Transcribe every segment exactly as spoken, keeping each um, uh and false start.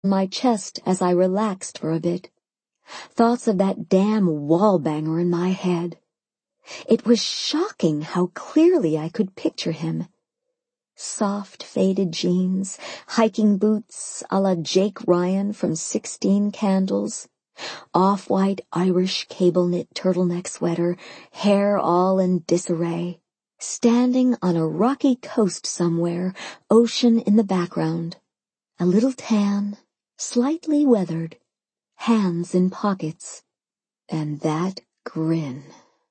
my chest as I relaxed for a bit. Thoughts of that damn wall banger in my head. It was shocking how clearly I could picture him. Soft faded jeans, hiking boots a la Jake Ryan from Sixteen Candles, off-white Irish cable-knit turtleneck sweater, hair all in disarray, standing on a rocky coast somewhere, ocean in the background, a little tan, slightly weathered, hands in pockets, and that grin.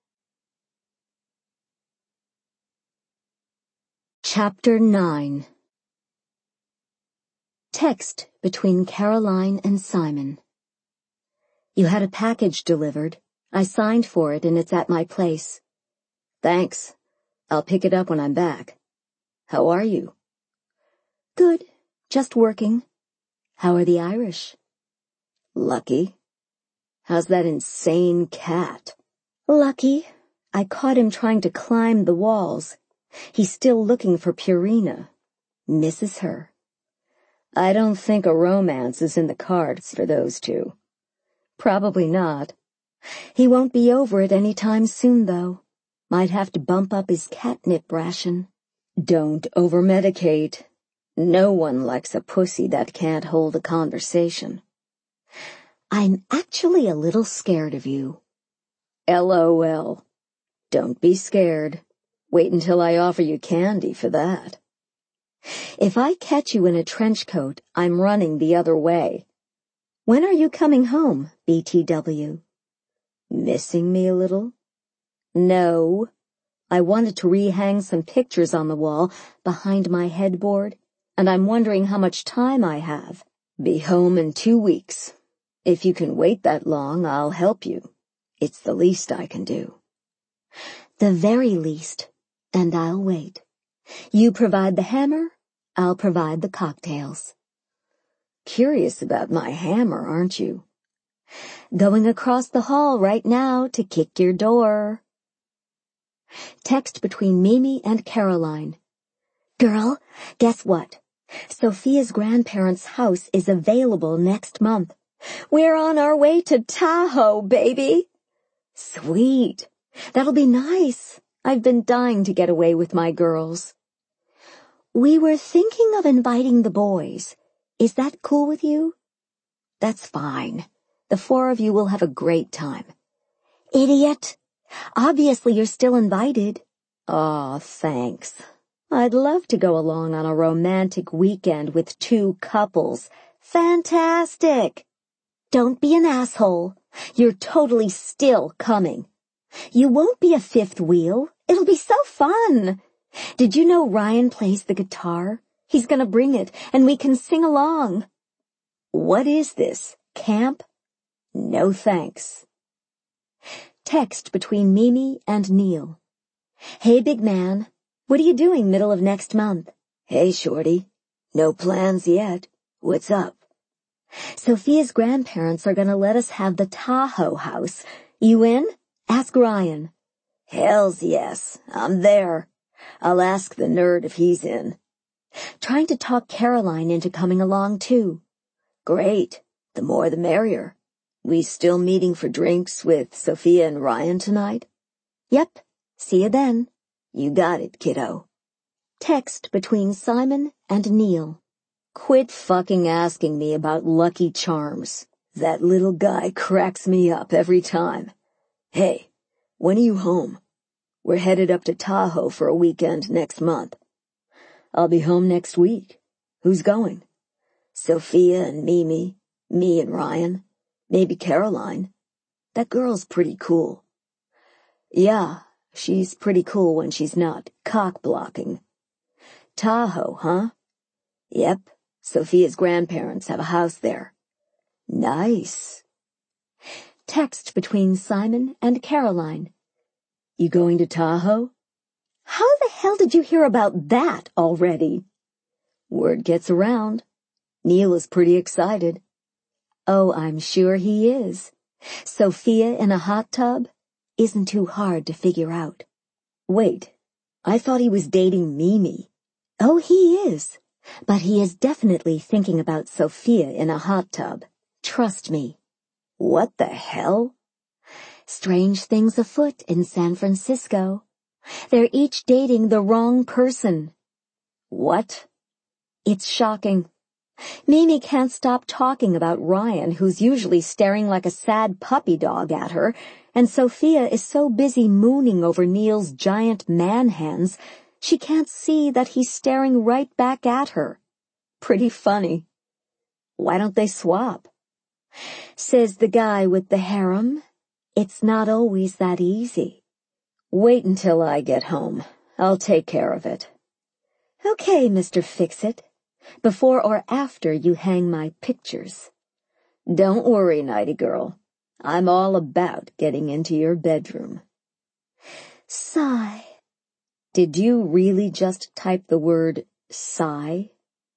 Chapter nine. Text between Caroline and Simon. You had a package delivered. I signed for it and it's at my place. Thanks. I'll pick it up when I'm back. How are you? Good. Just working. How are the Irish? Lucky. How's that insane cat? Lucky. I caught him trying to climb the walls. He's still looking for Purina. Misses her. I don't think a romance is in the cards for those two. Probably not. He won't be over it any time soon, though. Might have to bump up his catnip ration. Don't over-medicate. No one likes a pussy that can't hold a conversation. I'm actually a little scared of you. L O L. Don't be scared. Wait until I offer you candy for that. If I catch you in a trench coat, I'm running the other way. When are you coming home, B T W? Missing me a little? No. I wanted to rehang some pictures on the wall behind my headboard, and I'm wondering how much time I have. Be home in two weeks. If you can wait that long, I'll help you. It's the least I can do. The very least. And I'll wait. You provide the hammer, I'll provide the cocktails. Curious about my hammer, aren't you? Going across the hall right now to kick your door. Text between Mimi and Caroline. Girl, guess what? Sophia's grandparents' house is available next month. We're on our way to Tahoe, baby. Sweet. That'll be nice. I've been dying to get away with my girls. We were thinking of inviting the boys. Is that cool with you? That's fine. The four of you will have a great time. Idiot. Obviously you're still invited. Aw, thanks. I'd love to go along on a romantic weekend with two couples. Fantastic. Don't be an asshole. You're totally still coming. You won't be a fifth wheel. It'll be so fun. Did you know Ryan plays the guitar? He's gonna bring it, and we can sing along. What is this? Camp? No thanks. Text between Mimi and Neil. Hey, big man. What are you doing middle of next month? Hey, shorty. No plans yet. What's up? Sophia's grandparents are gonna let us have the Tahoe house. You in? Ask Ryan. Hells yes, I'm there. I'll ask the nerd if he's in. Trying to talk Caroline into coming along too. Great, the more the merrier. We still meeting for drinks with Sophia and Ryan tonight? Yep, see you then. You got it, kiddo. Text between Simon and Neil. Quit fucking asking me about Lucky Charms. That little guy cracks me up every time. Hey, when are you home? We're headed up to Tahoe for a weekend next month. I'll be home next week. Who's going? Sophia and Mimi, me and Ryan, maybe Caroline. That girl's pretty cool. Yeah, she's pretty cool when she's not cock-blocking. Tahoe, huh? Yep, Sophia's grandparents have a house there. Nice. Text between Simon and Caroline. You going to Tahoe? How the hell did you hear about that already? Word gets around. Neil is pretty excited. Oh, I'm sure he is. Sophia in a hot tub isn't too hard to figure out. Wait, I thought he was dating Mimi. Oh, he is. But he is definitely thinking about Sophia in a hot tub. Trust me. What the hell? Strange things afoot in San Francisco. They're each dating the wrong person. What? It's shocking. Mimi can't stop talking about Ryan, who's usually staring like a sad puppy dog at her, and Sophia is so busy mooning over Neil's giant man hands, she can't see that he's staring right back at her. Pretty funny. Why don't they swap? Says the guy with the harem. It's not always that easy. Wait until I get home. I'll take care of it. Okay, Mister Fix-It. Before or after you hang my pictures. Don't worry, nighty girl. I'm all about getting into your bedroom. Sigh. Did you really just type the word sigh?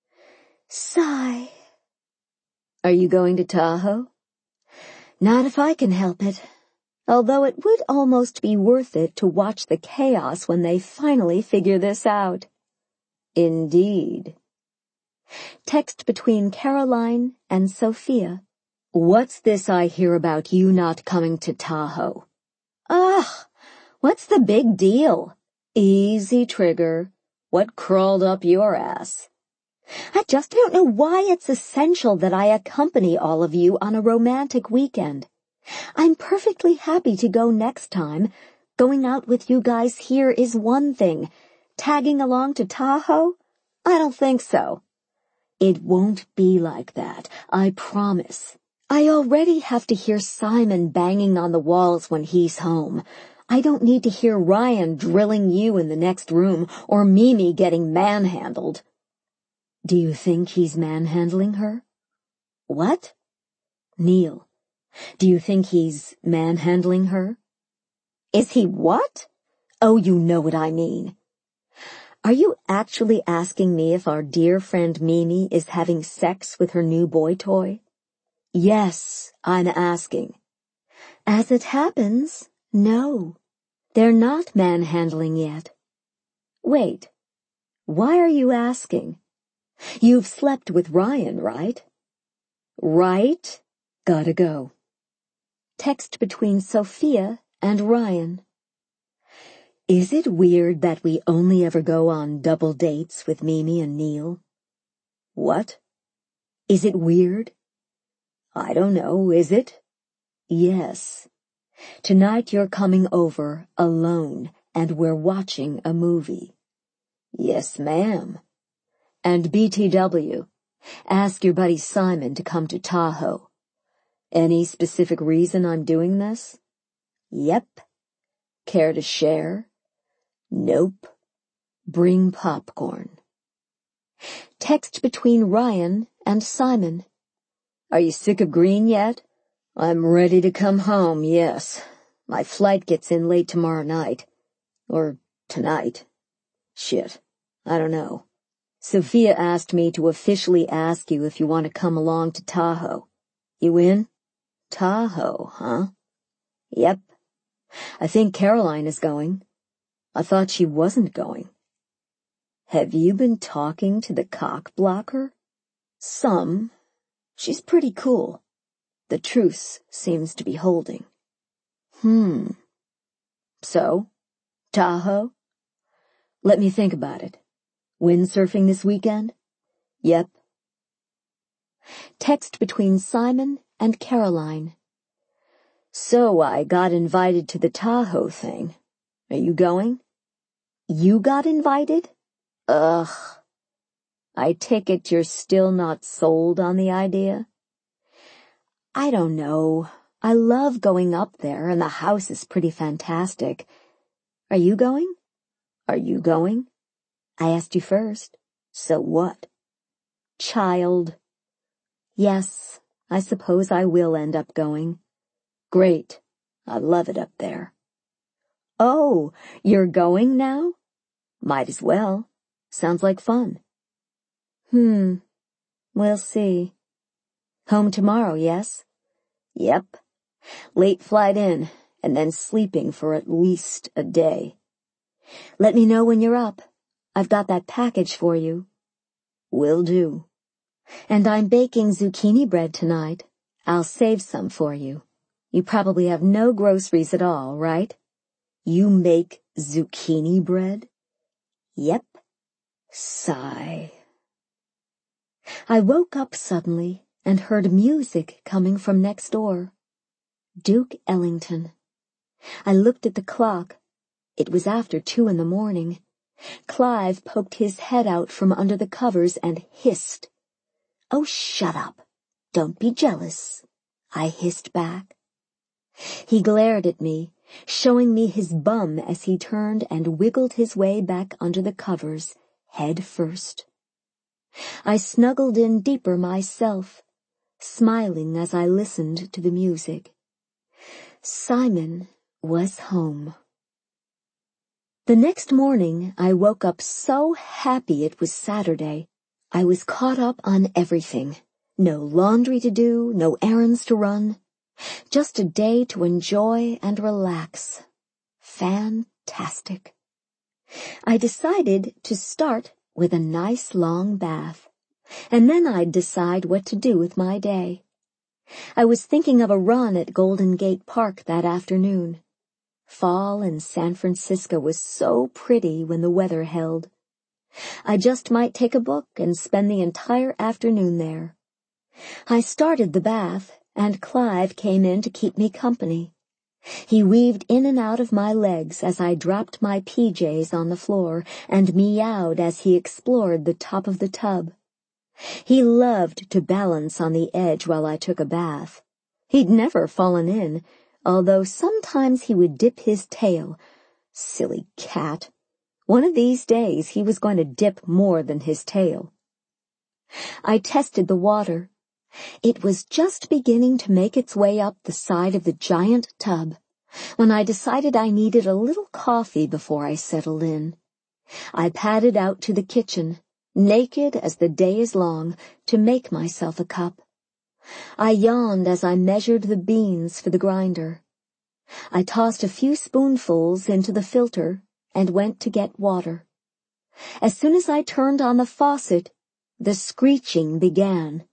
Sigh. Are you going to Tahoe? Not if I can help it. Although it would almost be worth it to watch the chaos when they finally figure this out. Indeed. Text between Caroline and Sophia. What's this I hear about you not coming to Tahoe? Ugh, what's the big deal? Easy, Trigger. What crawled up your ass? I just don't know why it's essential that I accompany all of you on a romantic weekend. I'm perfectly happy to go next time. Going out with you guys here is one thing. Tagging along to Tahoe? I don't think so. It won't be like that, I promise. I already have to hear Simon banging on the walls when he's home. I don't need to hear Ryan drilling you in the next room or Mimi getting manhandled. Do you think he's manhandling her? What? Neil, do you think he's manhandling her? Is he what? Oh, you know what I mean. Are you actually asking me if our dear friend Mimi is having sex with her new boy toy? Yes, I'm asking. As it happens, no. They're not manhandling yet. Wait, why are you asking? You've slept with Ryan, right? Right? Gotta go. Text between Sophia and Ryan. Is it weird that we only ever go on double dates with Mimi and Neil? What? Is it weird? I don't know, is it? Yes. Tonight you're coming over alone and we're watching a movie. Yes, ma'am. And B T W, ask your buddy Simon to come to Tahoe. Any specific reason I'm doing this? Yep. Care to share? Nope. Bring popcorn. Text between Ryan and Simon. Are you sick of green yet? I'm ready to come home, yes. My flight gets in late tomorrow night. Or tonight. Shit. I don't know. Sophia asked me to officially ask you if you want to come along to Tahoe. You in? Tahoe, huh? Yep. I think Caroline is going. I thought she wasn't going. Have you been talking to the cock blocker? Some. She's pretty cool. The truce seems to be holding. Hmm. So, Tahoe? Let me think about it. Windsurfing this weekend? Yep. Text between Simon and Caroline. So I got invited to the Tahoe thing. Are you going? You got invited? Ugh. I take it you're still not sold on the idea? I don't know. I love going up there, and the house is pretty fantastic. Are you going? Are you going? I asked you first. So what? Child. Yes, I suppose I will end up going. Great. I love it up there. Oh, you're going now? Might as well. Sounds like fun. Hmm. We'll see. Home tomorrow, yes? Yep. Late flight in, and then sleeping for at least a day. Let me know when you're up. I've got that package for you. Will do. And I'm baking zucchini bread tonight. I'll save some for you. You probably have no groceries at all, right? You make zucchini bread? Yep. Sigh. I woke up suddenly and heard music coming from next door. Duke Ellington. I looked at the clock. It was after two in the morning. Clive poked his head out from under the covers and hissed. "Oh, shut up. Don't be jealous," I hissed back. He glared at me, showing me his bum as he turned and wiggled his way back under the covers, head first. I snuggled in deeper myself, smiling as I listened to the music. Simon was home. The next morning, I woke up so happy it was Saturday. I was caught up on everything. No laundry to do, no errands to run. Just a day to enjoy and relax. Fantastic. I decided to start with a nice long bath, and then I'd decide what to do with my day. I was thinking of a run at Golden Gate Park that afternoon. Fall in San Francisco was so pretty when the weather held. I just might take a book and spend the entire afternoon there. I started the bath, and Clive came in to keep me company. He weaved in and out of my legs as I dropped my P Js on the floor and meowed as he explored the top of the tub. He loved to balance on the edge while I took a bath. He'd never fallen in, although sometimes he would dip his tail. Silly cat. One of these days he was going to dip more than his tail. I tested the water. It was just beginning to make its way up the side of the giant tub when I decided I needed a little coffee before I settled in. I padded out to the kitchen, naked as the day is long, to make myself a cup. I yawned as I measured the beans for the grinder. I tossed a few spoonfuls into the filter and went to get water. As soon as I turned on the faucet, the screeching began.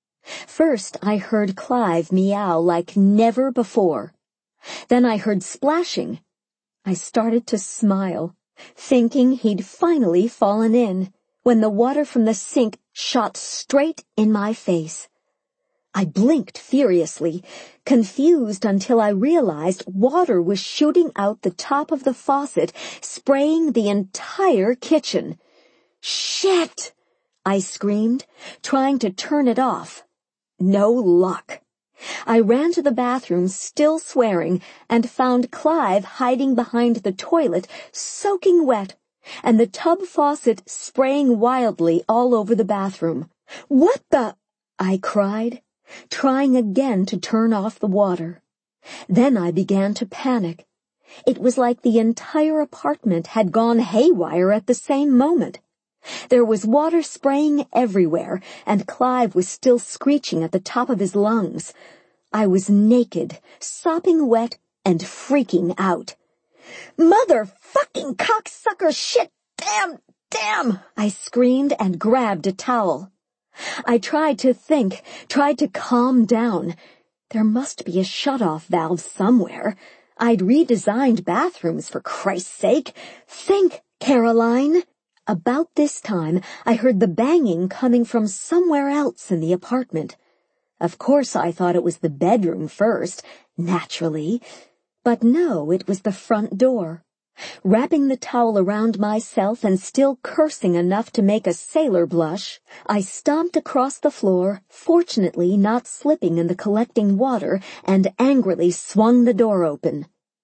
First, I heard Clive meow like never before. Then I heard splashing. I started to smile, thinking he'd finally fallen in, when the water from the sink shot straight in my face. I blinked furiously, confused until I realized water was shooting out the top of the faucet, spraying the entire kitchen. "Shit!" I screamed, trying to turn it off. No luck. I ran to the bathroom, still swearing, and found Clive hiding behind the toilet, soaking wet, and the tub faucet spraying wildly all over the bathroom. "What the—" I cried, trying again to turn off the water. Then I began to panic. It was like the entire apartment had gone haywire at the same moment. There was water spraying everywhere, and Clive was still screeching at the top of his lungs. I was naked, sopping wet, and freaking out. "Mother-fucking cocksucker shit! Damn! Damn!" I screamed and grabbed a towel. I tried to think, tried to calm down. There must be a shut-off valve somewhere. I'd redesigned bathrooms, for Christ's sake. Think, Caroline! About this time, I heard the banging coming from somewhere else in the apartment. Of course, I thought it was the bedroom first, naturally. But no, it was the front door. Wrapping the towel around myself and still cursing enough to make a sailor blush, I stomped across the floor, fortunately not slipping in the collecting water, and angrily swung the door open.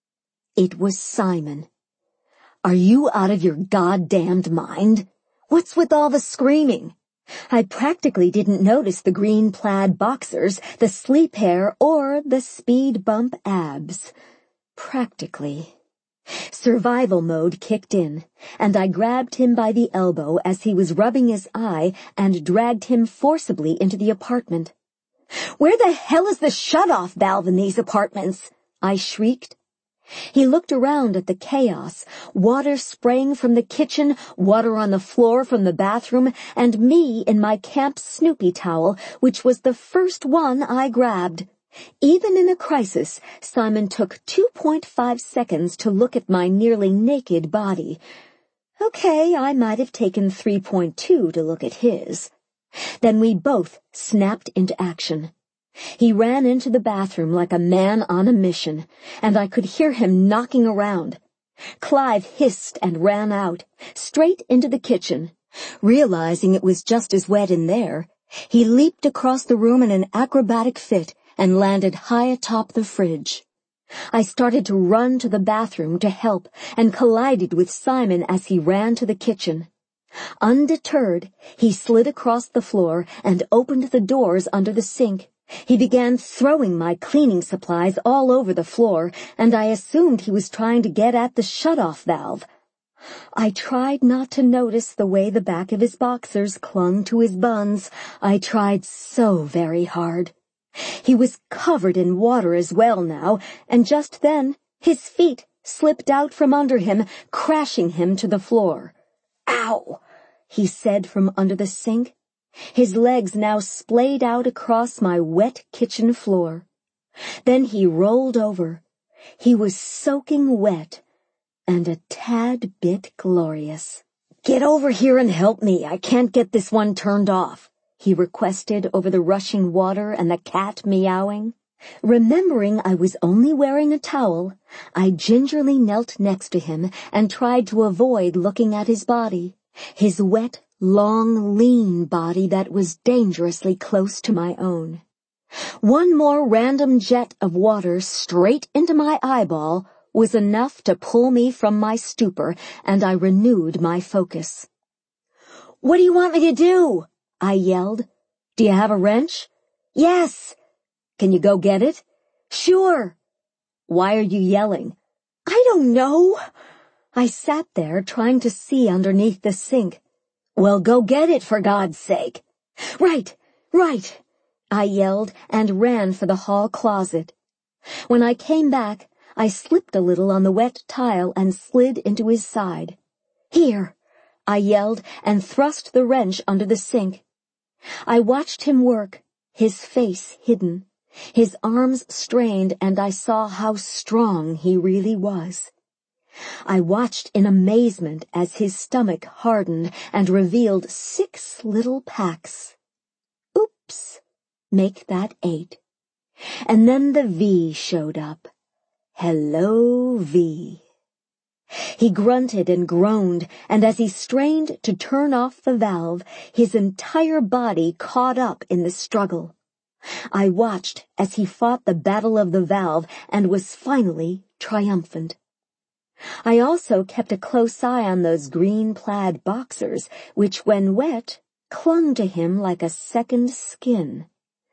It was Simon. "Are you out of your goddamned mind? What's with all the screaming?" I practically didn't notice the green plaid boxers, the sleep hair, or the speed bump abs. Practically. Survival mode kicked in, and I grabbed him by the elbow as he was rubbing his eye and dragged him forcibly into the apartment. "Where the hell is the shut-off valve in these apartments?" I shrieked. He looked around at the chaos, water spraying from the kitchen, water on the floor from the bathroom, and me in my camp Snoopy towel, which was the first one I grabbed. Even in a crisis, Simon took two point five seconds to look at my nearly naked body. Okay, I might have taken three point two to look at his. Then we both snapped into action. He ran into the bathroom like a man on a mission, and I could hear him knocking around. Clive hissed and ran out, straight into the kitchen. Realizing it was just as wet in there, he leaped across the room in an acrobatic fit and landed high atop the fridge. I started to run to the bathroom to help and collided with Simon as he ran to the kitchen. Undeterred, he slid across the floor and opened the doors under the sink. He began throwing my cleaning supplies all over the floor, and I assumed he was trying to get at the shut-off valve. I tried not to notice the way the back of his boxers clung to his buns. I tried so very hard. He was covered in water as well now, and just then his feet slipped out from under him, crashing him to the floor. "Ow!" he said from under the sink. His legs now splayed out across my wet kitchen floor. Then he rolled over. He was soaking wet and a tad bit glorious. "Get over here and help me. I can't get this one turned off," he requested over the rushing water and the cat meowing. Remembering I was only wearing a towel, I gingerly knelt next to him and tried to avoid looking at his body, his wet, long, lean body that was dangerously close to my own. One more random jet of water straight into my eyeball was enough to pull me from my stupor, and I renewed my focus. "What do you want me to do?" I yelled. "Do you have a wrench?" "Yes." "Can you go get it?" "Sure." "Why are you yelling?" "I don't know." I sat there trying to see underneath the sink. "Well, go get it, for God's sake." "Right, right," I yelled and ran for the hall closet. When I came back, I slipped a little on the wet tile and slid into his side. "Here," I yelled and thrust the wrench under the sink. I watched him work, his face hidden, his arms strained, and I saw how strong he really was. I watched in amazement as his stomach hardened and revealed six little packs. Oops, make that eight. And then the V showed up. Hello, V. He grunted and groaned, and as he strained to turn off the valve, his entire body caught up in the struggle. I watched as he fought the battle of the valve and was finally triumphant. I also kept a close eye on those green plaid boxers, which, when wet, clung to him like a second skin.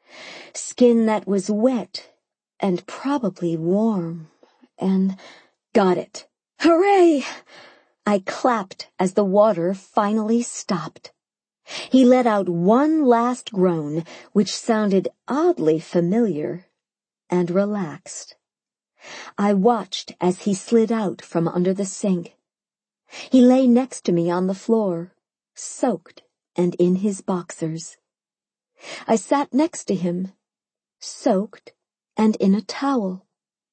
Skin that was wet and probably warm, and... Got it. Hooray! I clapped as the water finally stopped. He let out one last groan, which sounded oddly familiar, and relaxed. I watched as he slid out from under the sink. He lay next to me on the floor, soaked and in his boxers. I sat next to him, soaked and in a towel.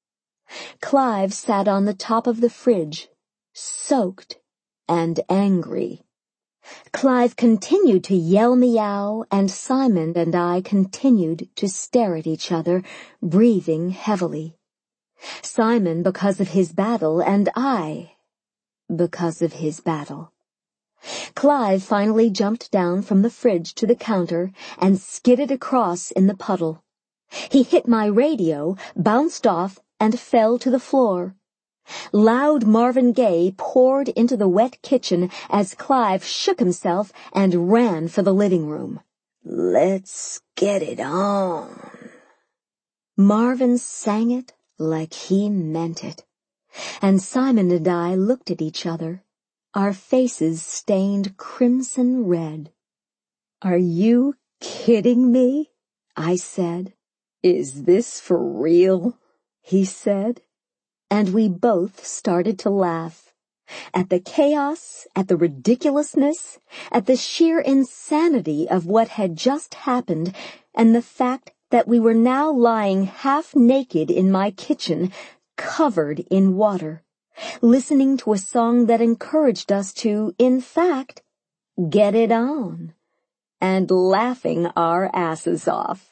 Clive sat on the top of the fridge, soaked and angry. Clive continued to yell meow, and Simon and I continued to stare at each other, breathing heavily. Simon because of his battle, and I because of his battle. Clive finally jumped down from the fridge to the counter and skidded across in the puddle. He hit my radio, bounced off, and fell to the floor. Loud Marvin Gaye poured into the wet kitchen as Clive shook himself and ran for the living room. "Let's get it on." Marvin sang it like he meant it, and Simon and I looked at each other, our faces stained crimson red. "Are you kidding me?" I said. "Is this for real?" he said. and we both started to laugh. At the chaos, at the ridiculousness, at the sheer insanity of what had just happened, and the fact that we were now lying half naked in my kitchen, covered in water, listening to a song that encouraged us to, in fact, get it on, and laughing our asses off.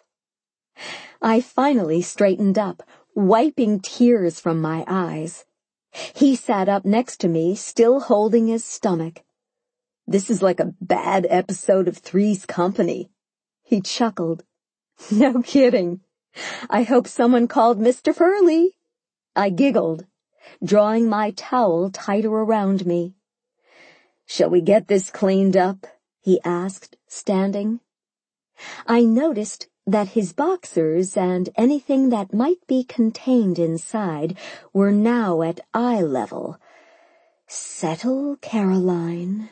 I finally straightened up, wiping tears from my eyes. He sat up next to me, still holding his stomach. "This is like a bad episode of Three's Company." He chuckled. "No kidding. I hope someone called Mister Furley." I giggled, drawing my towel tighter around me. "Shall we get this cleaned up?" he asked, standing. I noticed that his boxers and anything that might be contained inside were now at eye level. Settle, Caroline.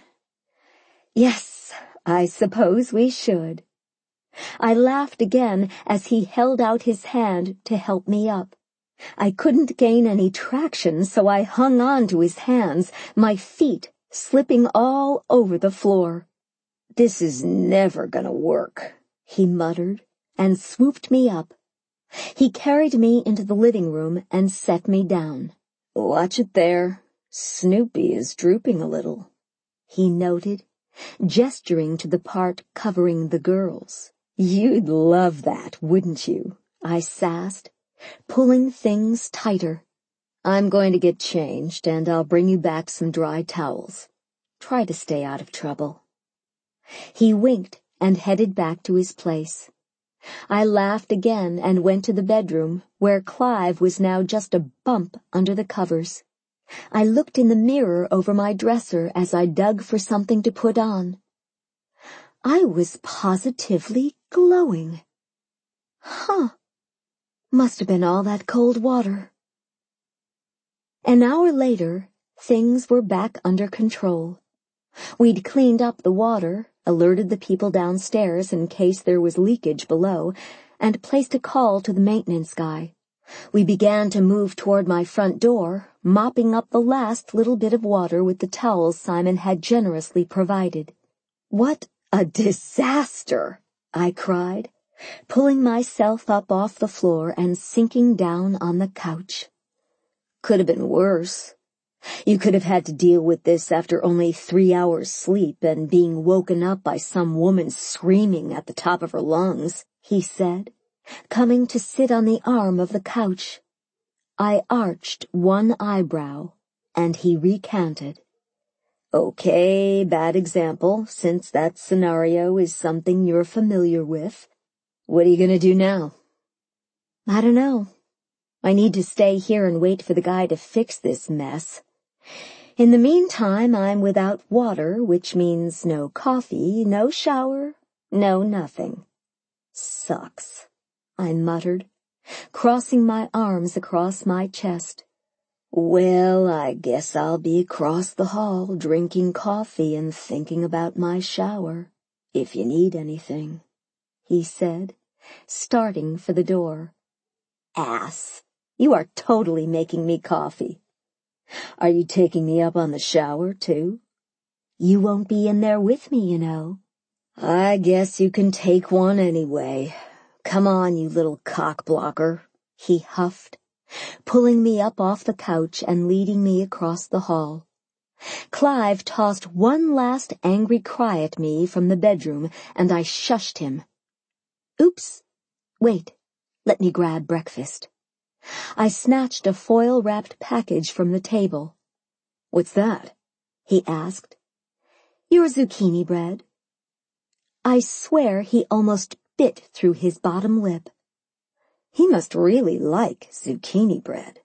Yes, I suppose we should. I laughed again as he held out his hand to help me up. I couldn't gain any traction, so I hung on to his hands, my feet slipping all over the floor. "This is never gonna work," he muttered, and swooped me up. He carried me into the living room and set me down. "Watch it there. Snoopy is drooping a little," he noted, gesturing to the part covering the girls. "You'd love that, wouldn't you?" I sassed, pulling things tighter. "I'm going to get changed, and I'll bring you back some dry towels. Try to stay out of trouble." He winked and headed back to his place. I laughed again and went to the bedroom, where Clive was now just a bump under the covers. I looked in the mirror over my dresser as I dug for something to put on. I was positively glowing. Huh. Must have been all that cold water. An hour later, things were back under control. We'd cleaned up the water, alerted the people downstairs in case there was leakage below, and placed a call to the maintenance guy. We began to move toward my front door, mopping up the last little bit of water with the towels Simon had generously provided. "What a disaster!" I cried, pulling myself up off the floor and sinking down on the couch. "Could have been worse. You could have had to deal with this after only three hours' sleep and being woken up by some woman screaming at the top of her lungs," he said, coming to sit on the arm of the couch. I arched one eyebrow, and he recanted. "Okay, bad example, since that scenario is something you're familiar with. What are you gonna do now?" "I don't know. I need to stay here and wait for the guy to fix this mess. In the meantime, I'm without water, which means no coffee, no shower, no nothing. Sucks," I muttered, crossing my arms across my chest. "Well, I guess I'll be across the hall drinking coffee and thinking about my shower, if you need anything," he said, starting for the door. "Ass, you are totally making me coffee. Are you taking me up on the shower, too?" "You won't be in there with me, you know." "I guess you can take one anyway. Come on, you little cock-blocker," he huffed, pulling me up off the couch and leading me across the hall. Clive tossed one last angry cry at me from the bedroom, and I shushed him. "Oops. Wait. Let me grab breakfast." I snatched a foil-wrapped package from the table. "What's that?" he asked. "Your zucchini bread." I swear he almost bit through his bottom lip. He must really like zucchini bread.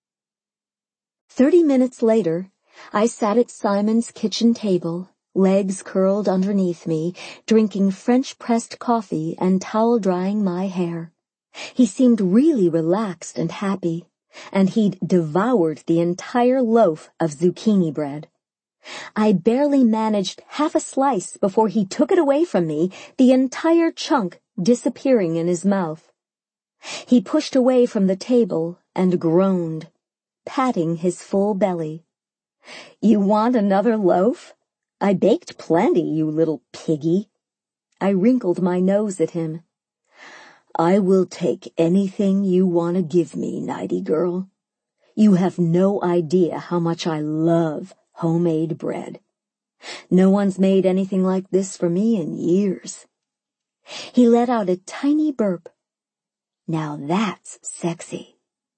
Thirty minutes later, I sat at Simon's kitchen table, legs curled underneath me, drinking French-pressed coffee and towel-drying my hair. He seemed really relaxed and happy, and he'd devoured the entire loaf of zucchini bread. I barely managed half a slice before he took it away from me, the entire chunk disappearing in his mouth. He pushed away from the table and groaned. patting his full belly. "You want another loaf? I baked plenty, you little piggy." I wrinkled my nose at him. "I will take anything you want to give me, nighty girl. You have no idea how much I love homemade bread. No one's made anything like this for me in years." He let out a tiny burp. "Now that's sexy."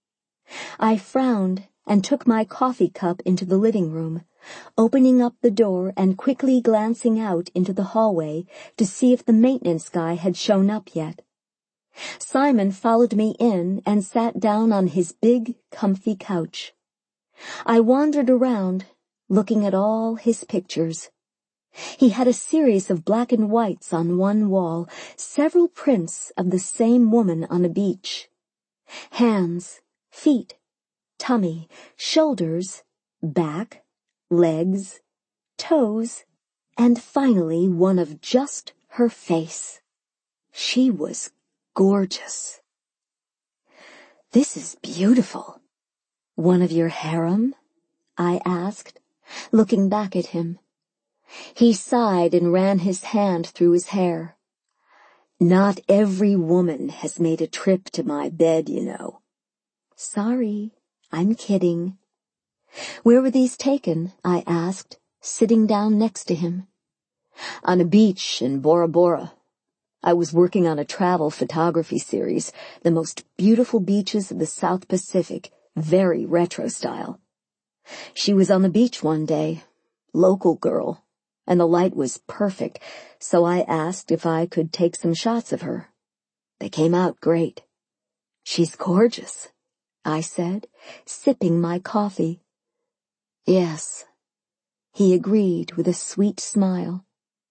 I frowned and took my coffee cup into the living room, opening up the door and quickly glancing out into the hallway to see if the maintenance guy had shown up yet. Simon followed me in and sat down on his big, comfy couch. I wandered around, looking at all his pictures. He had a series of black and whites on one wall, several prints of the same woman on a beach. Hands, feet, tummy, shoulders, back, legs, toes, and finally one of just her face. She was gorgeous. "This is beautiful. One of your harem?" I asked, looking back at him. He sighed and ran his hand through his hair. "Not every woman has made a trip to my bed, you know." "Sorry, I'm kidding." "Where were these taken?" I asked, sitting down next to him. "On a beach in Bora Bora. I was working on a travel photography series, the most beautiful beaches of the South Pacific, very retro style. She was on the beach one day, local girl, and the light was perfect, so I asked if I could take some shots of her. They came out great." "She's gorgeous," I said, sipping my coffee. "Yes," he agreed with a sweet smile.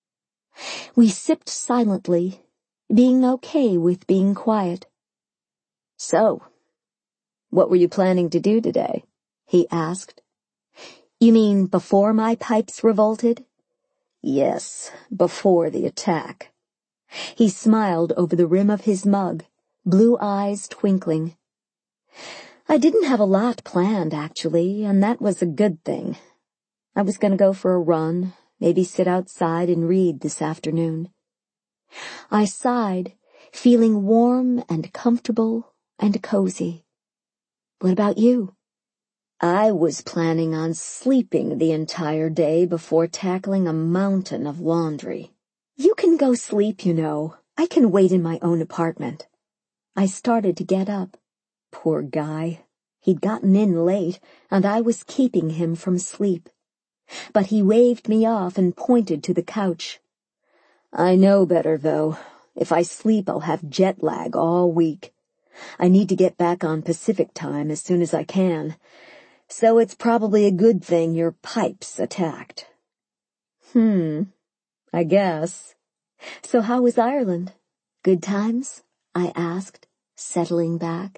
We sipped silently, being okay with being quiet. "So, what were you planning to do today?" he asked. "You mean before my pipes revolted?" "Yes, before the attack." He smiled over the rim of his mug, blue eyes twinkling. "I didn't have a lot planned, actually, and that was a good thing. I was going to go for a run, maybe sit outside and read this afternoon." I sighed, feeling warm and comfortable and cozy. "What about you?" "I was planning on sleeping the entire day before tackling a mountain of laundry." "You can go sleep, you know. I can wait in my own apartment." I started to get up. Poor guy. He'd gotten in late, and I was keeping him from sleep. But he waved me off and pointed to the couch. "I know better, though. If I sleep, I'll have jet lag all week. I need to get back on Pacific time as soon as I can. So it's probably a good thing your pipes attacked." "Hmm, I guess. So how was Ireland? Good times?" I asked, settling back.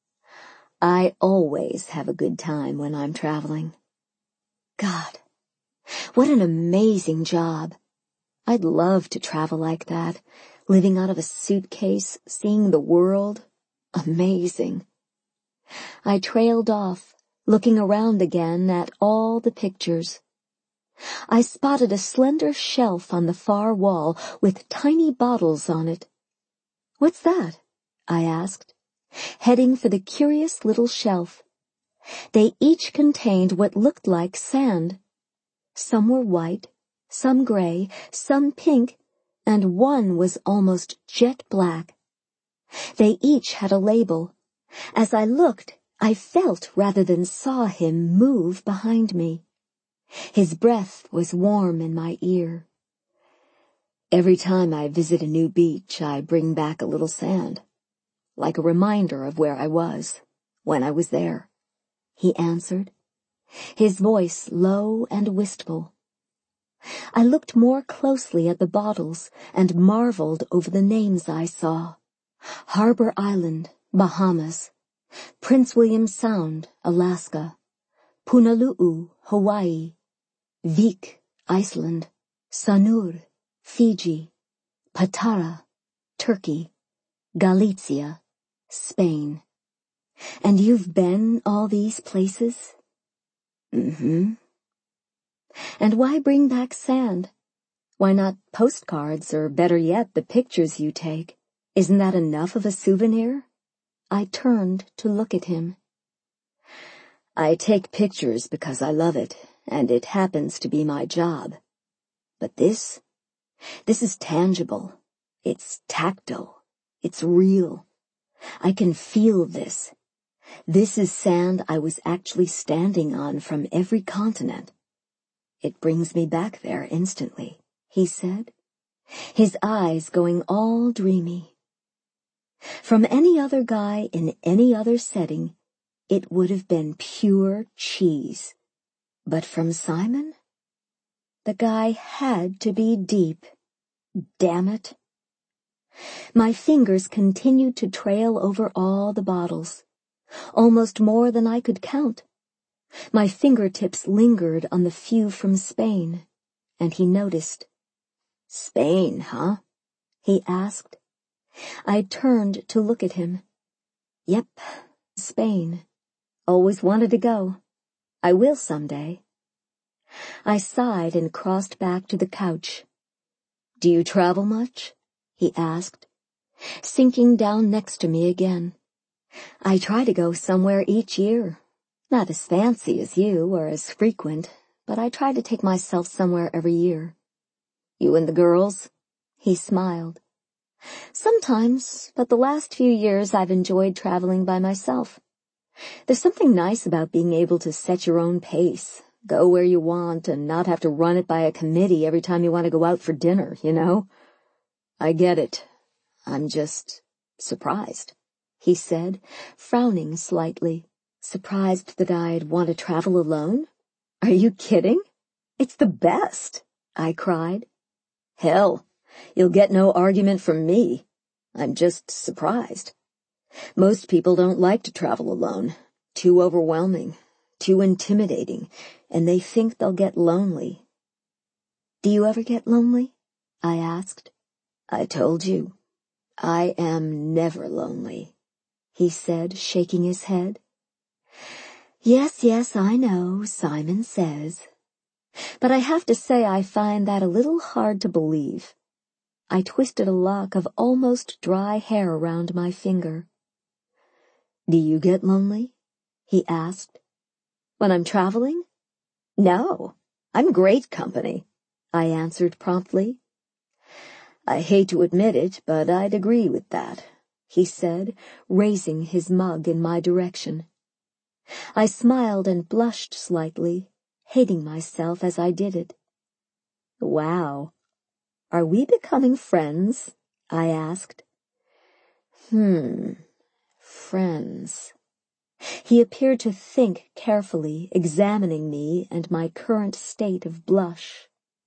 "I always have a good time when I'm traveling." God, what an amazing job. I'd love to travel like that, living out of a suitcase, seeing the world. Amazing. I trailed off, looking around again at all the pictures. I spotted a slender shelf on the far wall with tiny bottles on it. "What's that?" I asked, heading for the curious little shelf. They each contained what looked like sand. Some were white, some gray, some pink, and one was almost jet black. They each had a label. As I looked, I felt rather than saw him move behind me. His breath was warm in my ear. "Every time I visit a new beach, I bring back a little sand, like a reminder of where I was, when I was there," he answered, his voice low and wistful. I looked more closely at the bottles and marveled over the names I saw. Harbor Island, Bahamas. Prince William Sound, Alaska. Punalu'u, Hawaii. Vik, Iceland. Sanur, Fiji. Patara, Turkey. Galicia, Spain. And you've been all these places? Mm-hmm. And why bring back sand? Why not postcards, or better yet, the pictures you take? Isn't that enough of a souvenir? I turned to look at him. I take pictures because I love it, and it happens to be my job. But this, this is tangible. It's tactile. It's real. I can feel this. This is sand I was actually standing on from every continent. It brings me back there instantly, he said, his eyes going all dreamy. From any other guy in any other setting, it would have been pure cheese. But from Simon? The guy had to be deep. Damn it. My fingers continued to trail over all the bottles, almost more than I could count. My fingertips lingered on the few from Spain, and he noticed. Spain, huh? He asked. I turned to look at him. Yep, Spain. Always wanted to go. I will someday. I sighed and crossed back to the couch. Do you travel much? He asked, sinking down next to me again. I try to go somewhere each year. Not as fancy as you or as frequent, but I try to take myself somewhere every year. You and the girls? He smiled. Sometimes, but the last few years I've enjoyed traveling by myself. There's something nice about being able to set your own pace, go where you want, and not have to run it by a committee every time you want to go out for dinner, you know? I get it. I'm just surprised, he said, frowning slightly. Surprised that I'd want to travel alone? Are you kidding? It's the best, I cried. Hell, you'll get no argument from me. I'm just surprised. Most people don't like to travel alone. Too overwhelming, too intimidating, and they think they'll get lonely. Do you ever get lonely? I asked. I told you. I am never lonely, he said, shaking his head. Yes, yes, I know, Simon says. But I have to say I find that a little hard to believe. I twisted a lock of almost dry hair around my finger. Do you get lonely? He asked. When I'm traveling? No, I'm great company, I answered promptly. I hate to admit it, but I'd agree with that, he said, raising his mug in my direction. I smiled and blushed slightly, hating myself as I did it. Wow. Are we becoming friends? I asked. Hmm, friends. He appeared to think carefully, examining me and my current state of blush.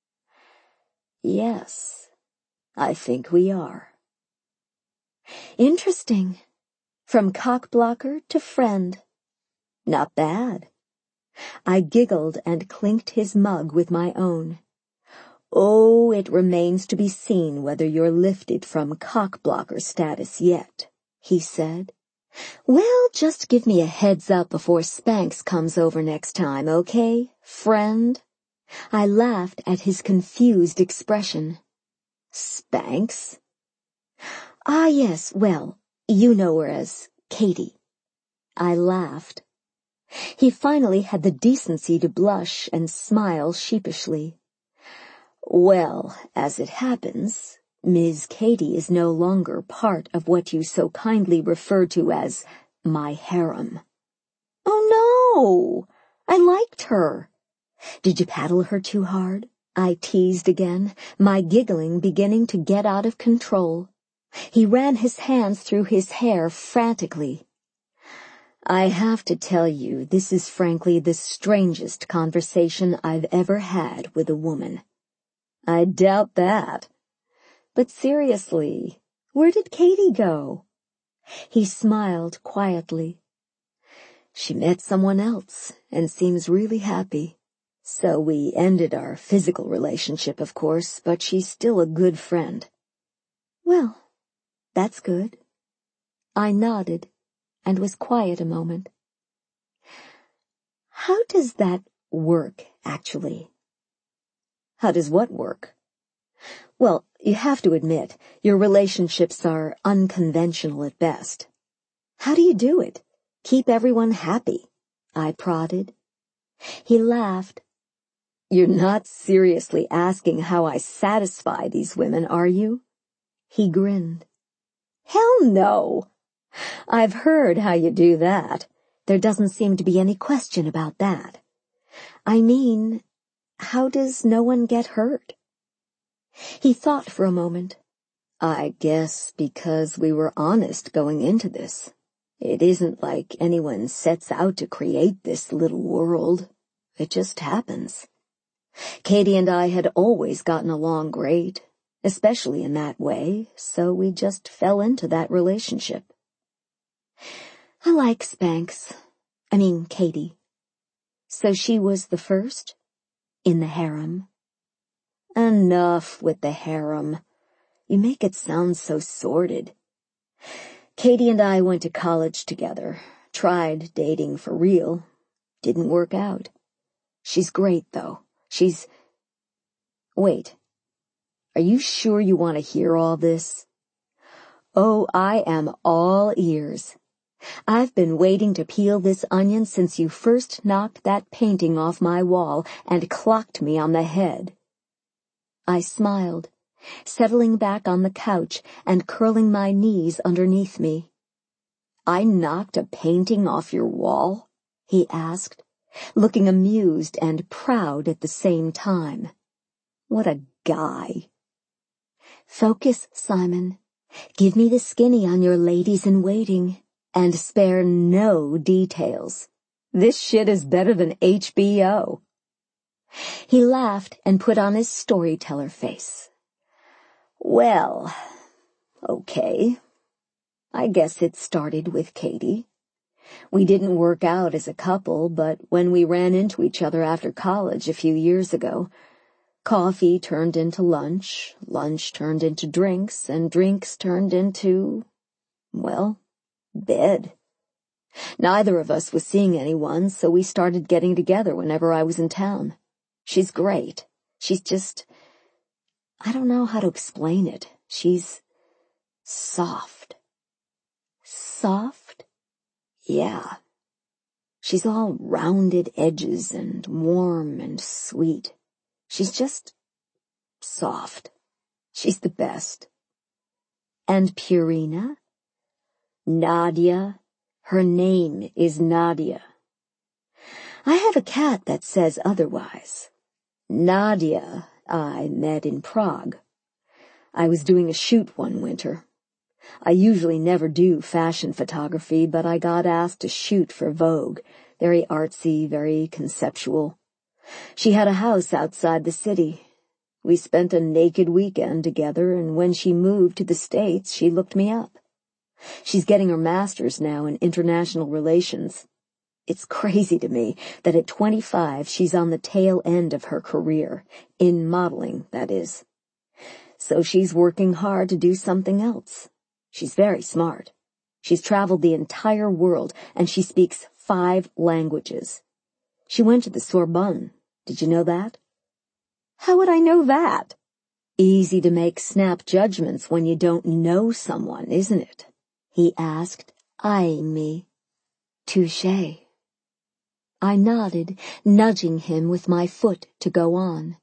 Yes, I think we are. Interesting. From cockblocker to friend. Not bad. I giggled and clinked his mug with my own. Oh, it remains to be seen whether you're lifted from cockblocker status yet, he said. Well, just give me a heads up before Spanx comes over next time, okay, friend? I laughed at his confused expression. Spanx? Ah, yes, well, you know her as Katie. I laughed. He finally had the decency to blush and smile sheepishly. Well, as it happens, Miss Katie is no longer part of what you so kindly refer to as my harem. Oh, no! I liked her. Did you paddle her too hard? I teased again, my giggling beginning to get out of control. He ran his hands through his hair frantically. I have to tell you, this is frankly the strangest conversation I've ever had with a woman. I doubt that. But seriously, where did Katie go? He smiled quietly. She met someone else and seems really happy. So we ended our physical relationship, of course, but she's still a good friend. Well, that's good. I nodded. and was quiet a moment. How does that work, actually? How does what work? Well, you have to admit, your relationships are unconventional at best. How do you do it? Keep everyone happy? I prodded. He laughed. You're not seriously asking how I satisfy these women, are you? He grinned. Hell no! I've heard how you do that. There doesn't seem to be any question about that. I mean, how does no one get hurt? He thought for a moment. I guess because we were honest going into this. It isn't like anyone sets out to create this little world. It just happens. Katie and I had always gotten along great, especially in that way, so we just fell into that relationship. I like Spanx. I mean, Katie. So she was the first? In the harem? Enough with the harem. You make it sound so sordid. Katie and I went to college together, tried dating for real. Didn't work out. She's great, though. She's... Wait. Are you sure you want to hear all this? Oh, I am all ears. I've been waiting to peel this onion since you first knocked that painting off my wall and clocked me on the head. I smiled, settling back on the couch and curling my knees underneath me. I knocked a painting off your wall? He asked, looking amused and proud at the same time. What a guy. Focus, Simon. Give me the skinny on your ladies-in-waiting, and spare no details. This shit is better than H B O. He laughed and put on his storyteller face. Well, okay. I guess it started with Katie. We didn't work out as a couple, but when we ran into each other after college a few years ago, coffee turned into lunch, lunch turned into drinks, and drinks turned into, well, bed. Neither of us was seeing anyone, so we started getting together whenever I was in town. She's great. She's just... I don't know how to explain it. She's soft. Soft? Yeah. She's all rounded edges and warm and sweet. She's just soft. She's the best. And Purina? Nadia. Her name is Nadia. I have a cat that says otherwise. Nadia I met in Prague. I was doing a shoot one winter. I usually never do fashion photography, but I got asked to shoot for Vogue. Very artsy, very conceptual. She had a house outside the city. We spent a naked weekend together, and when she moved to the States, she looked me up. She's getting her master's now in international relations. It's crazy to me that at twenty-five she's on the tail end of her career, in modeling, that is. So she's working hard to do something else. She's very smart. She's traveled the entire world, and she speaks five languages. She went to the Sorbonne. Did you know that? How would I know that? Easy to make snap judgments when you don't know someone, isn't it? He asked, eyeing me. Touché. I nodded, nudging him with my foot to go on.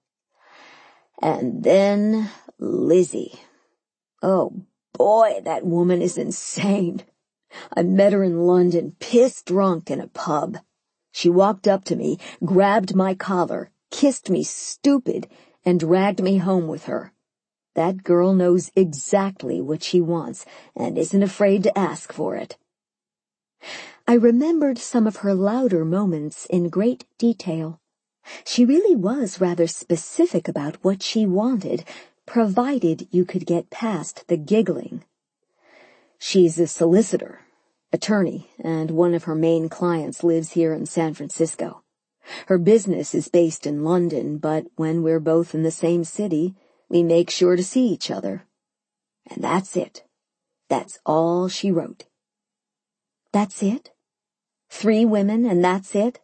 And then Lizzie. Oh boy, that woman is insane. I met her in London, pissed drunk in a pub. She walked up to me, grabbed my collar, kissed me stupid, and dragged me home with her. That girl knows exactly what she wants and isn't afraid to ask for it. I remembered some of her louder moments in great detail. She really was rather specific about what she wanted, provided you could get past the giggling. She's a solicitor, attorney, and one of her main clients lives here in San Francisco. Her business is based in London, but when we're both in the same city, we make sure to see each other. And that's it. That's all she wrote. That's it? Three women and that's it?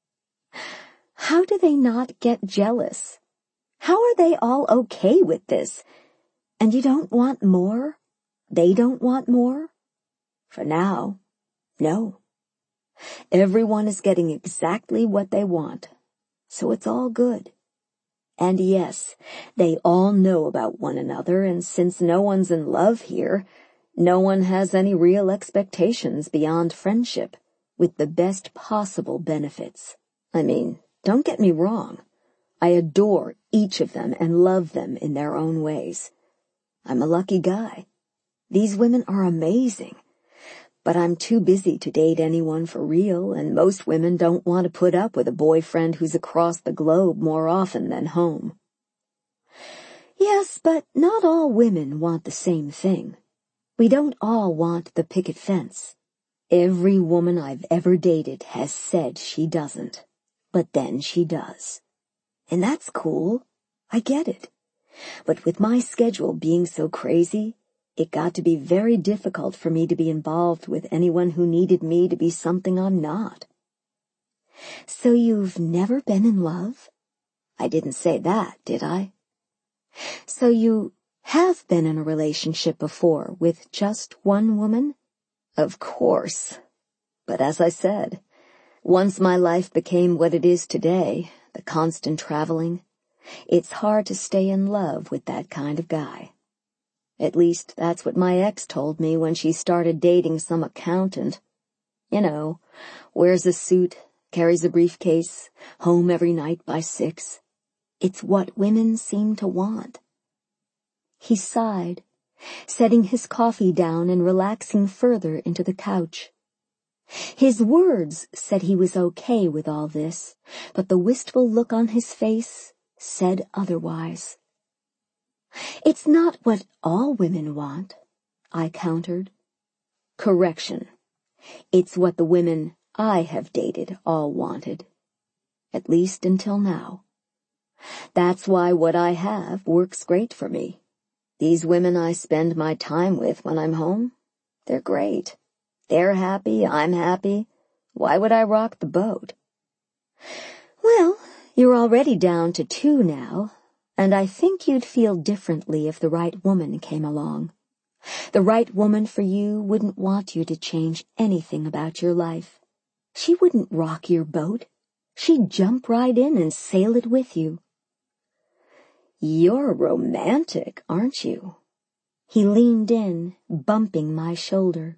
How do they not get jealous? How are they all okay with this? And you don't want more? They don't want more? For now, no. Everyone is getting exactly what they want, so it's all good. And yes, they all know about one another, and since no one's in love here, no one has any real expectations beyond friendship, with the best possible benefits. I mean, don't get me wrong. I adore each of them and love them in their own ways. I'm a lucky guy. These women are amazing. But I'm too busy to date anyone for real, and most women don't want to put up with a boyfriend who's across the globe more often than home. Yes, but not all women want the same thing. We don't all want the picket fence. Every woman I've ever dated has said she doesn't, but then she does. And that's cool. I get it. But with my schedule being so crazy, it got to be very difficult for me to be involved with anyone who needed me to be something I'm not. So you've never been in love? I didn't say that, did I? So you have been in a relationship before with just one woman? Of course. But as I said, once my life became what it is today, the constant traveling, it's hard to stay in love with that kind of guy. At least that's what my ex told me when she started dating some accountant. You know, wears a suit, carries a briefcase, home every night by six. It's what women seem to want. He sighed, setting his coffee down and relaxing further into the couch. His words said he was okay with all this, but the wistful look on his face said otherwise. It's not what all women want, I countered. Correction. It's what the women I have dated all wanted. At least until now. That's why what I have works great for me. These women I spend my time with when I'm home, they're great. They're happy, I'm happy. Why would I rock the boat? Well, you're already down to two now, and I think you'd feel differently if the right woman came along. The right woman for you wouldn't want you to change anything about your life. She wouldn't rock your boat. She'd jump right in and sail it with you. You're romantic, aren't you? He leaned in, bumping my shoulder.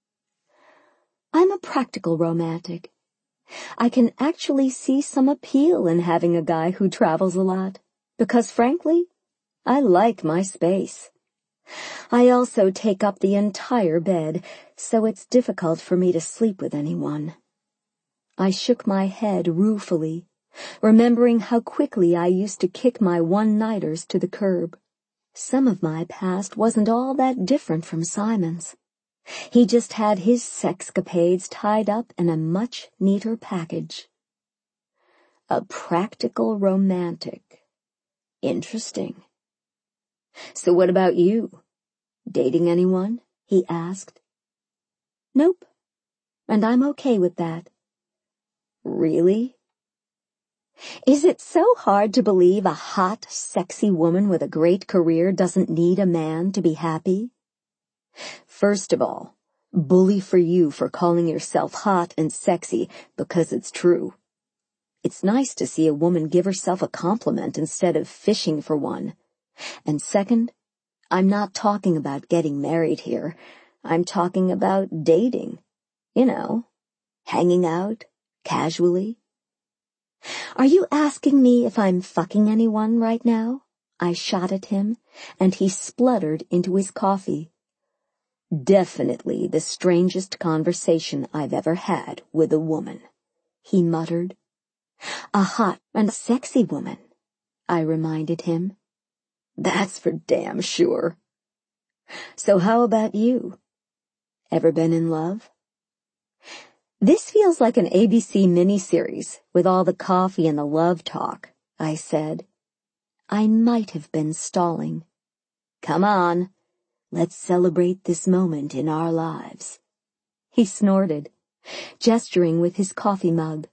I'm a practical romantic. I can actually see some appeal in having a guy who travels a lot, because frankly, I like my space. I also take up the entire bed, so it's difficult for me to sleep with anyone. I shook my head ruefully, remembering how quickly I used to kick my one-nighters to the curb. Some of my past wasn't all that different from Simon's. He just had his sexcapades tied up in a much neater package. A practical romantic. Interesting. So what about you? Dating anyone? He asked. Nope. And I'm okay with that. Really? Is it so hard to believe a hot, sexy woman with a great career doesn't need a man to be happy? First of all, bully for you for calling yourself hot and sexy because it's true. It's nice to see a woman give herself a compliment instead of fishing for one. And second, I'm not talking about getting married here. I'm talking about dating. You know, hanging out, casually. Are you asking me if I'm fucking anyone right now? I shot at him, and he spluttered into his coffee. Definitely the strangest conversation I've ever had with a woman, he muttered. A hot and sexy woman, I reminded him. That's for damn sure. So how about you? Ever been in love? This feels like an A B C miniseries with all the coffee and the love talk, I said. I might have been stalling. Come on, let's celebrate this moment in our lives. He snorted, gesturing with his coffee mug.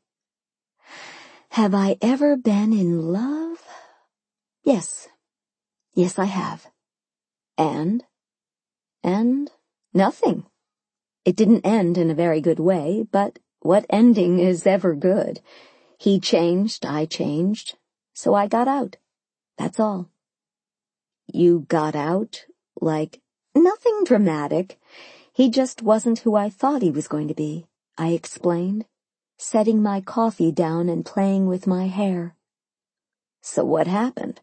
Have I ever been in love? Yes. Yes, I have. And? And nothing. It didn't end in a very good way, but what ending is ever good? He changed, I changed, so I got out. That's all. You got out? Like, nothing dramatic. He just wasn't who I thought he was going to be, I explained, setting my coffee down and playing with my hair. So what happened?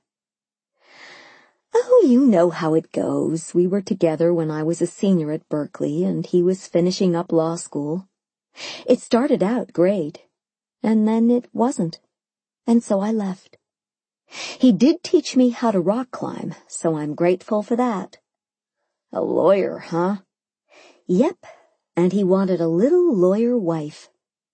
Oh, you know how it goes. We were together when I was a senior at Berkeley, and he was finishing up law school. It started out great, and then it wasn't, and so I left. He did teach me how to rock climb, so I'm grateful for that. A lawyer, huh? Yep, and he wanted a little lawyer wife.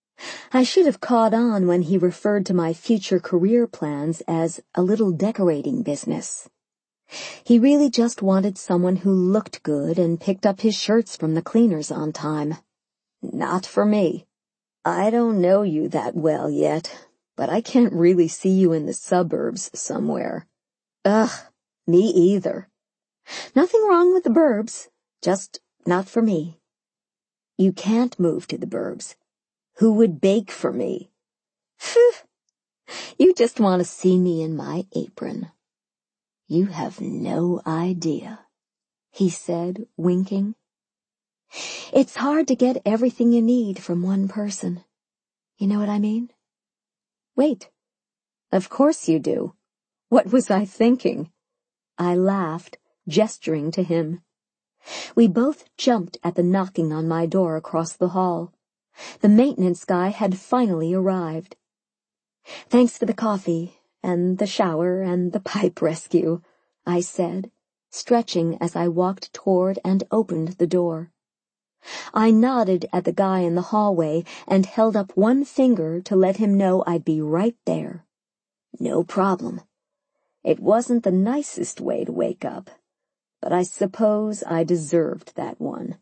I should have caught on when he referred to my future career plans as a little decorating business. He really just wanted someone who looked good and picked up his shirts from the cleaners on time. Not for me. I don't know you that well yet, but I can't really see you in the suburbs somewhere. Ugh, me either. Nothing wrong with the burbs, just not for me. You can't move to the burbs. Who would bake for me? Phew! You just want to see me in my apron. You have no idea, he said, winking. It's hard to get everything you need from one person. You know what I mean? Wait. Of course you do. What was I thinking? I laughed, gesturing to him. We both jumped at the knocking on my door across the hall. The maintenance guy had finally arrived. Thanks for the coffee, and the shower, and the pipe rescue, I said, stretching as I walked toward and opened the door. I nodded at the guy in the hallway and held up one finger to let him know I'd be right there. No problem. It wasn't the nicest way to wake up, but I suppose I deserved that one.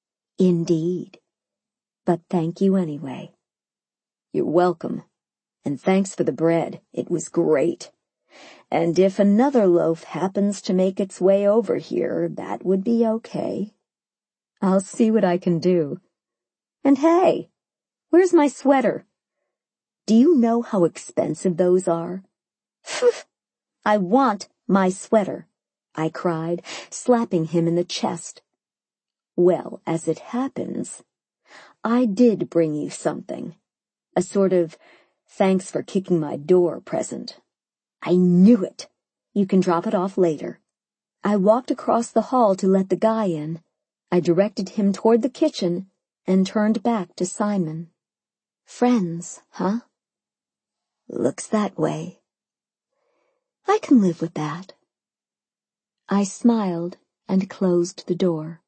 Indeed. But thank you anyway. You're welcome. And thanks for the bread. It was great. And if another loaf happens to make its way over here, that would be okay. I'll see what I can do. And hey, where's my sweater? Do you know how expensive those are? Phew! I want my sweater, I cried, slapping him in the chest. Well, as it happens, I did bring you something. A sort of thanks for kicking my door present. I knew it. You can drop it off later. I walked across the hall to let the guy in. I directed him toward the kitchen and turned back to Simon. Friends, huh? Looks that way. I can live with that. I smiled and closed the door.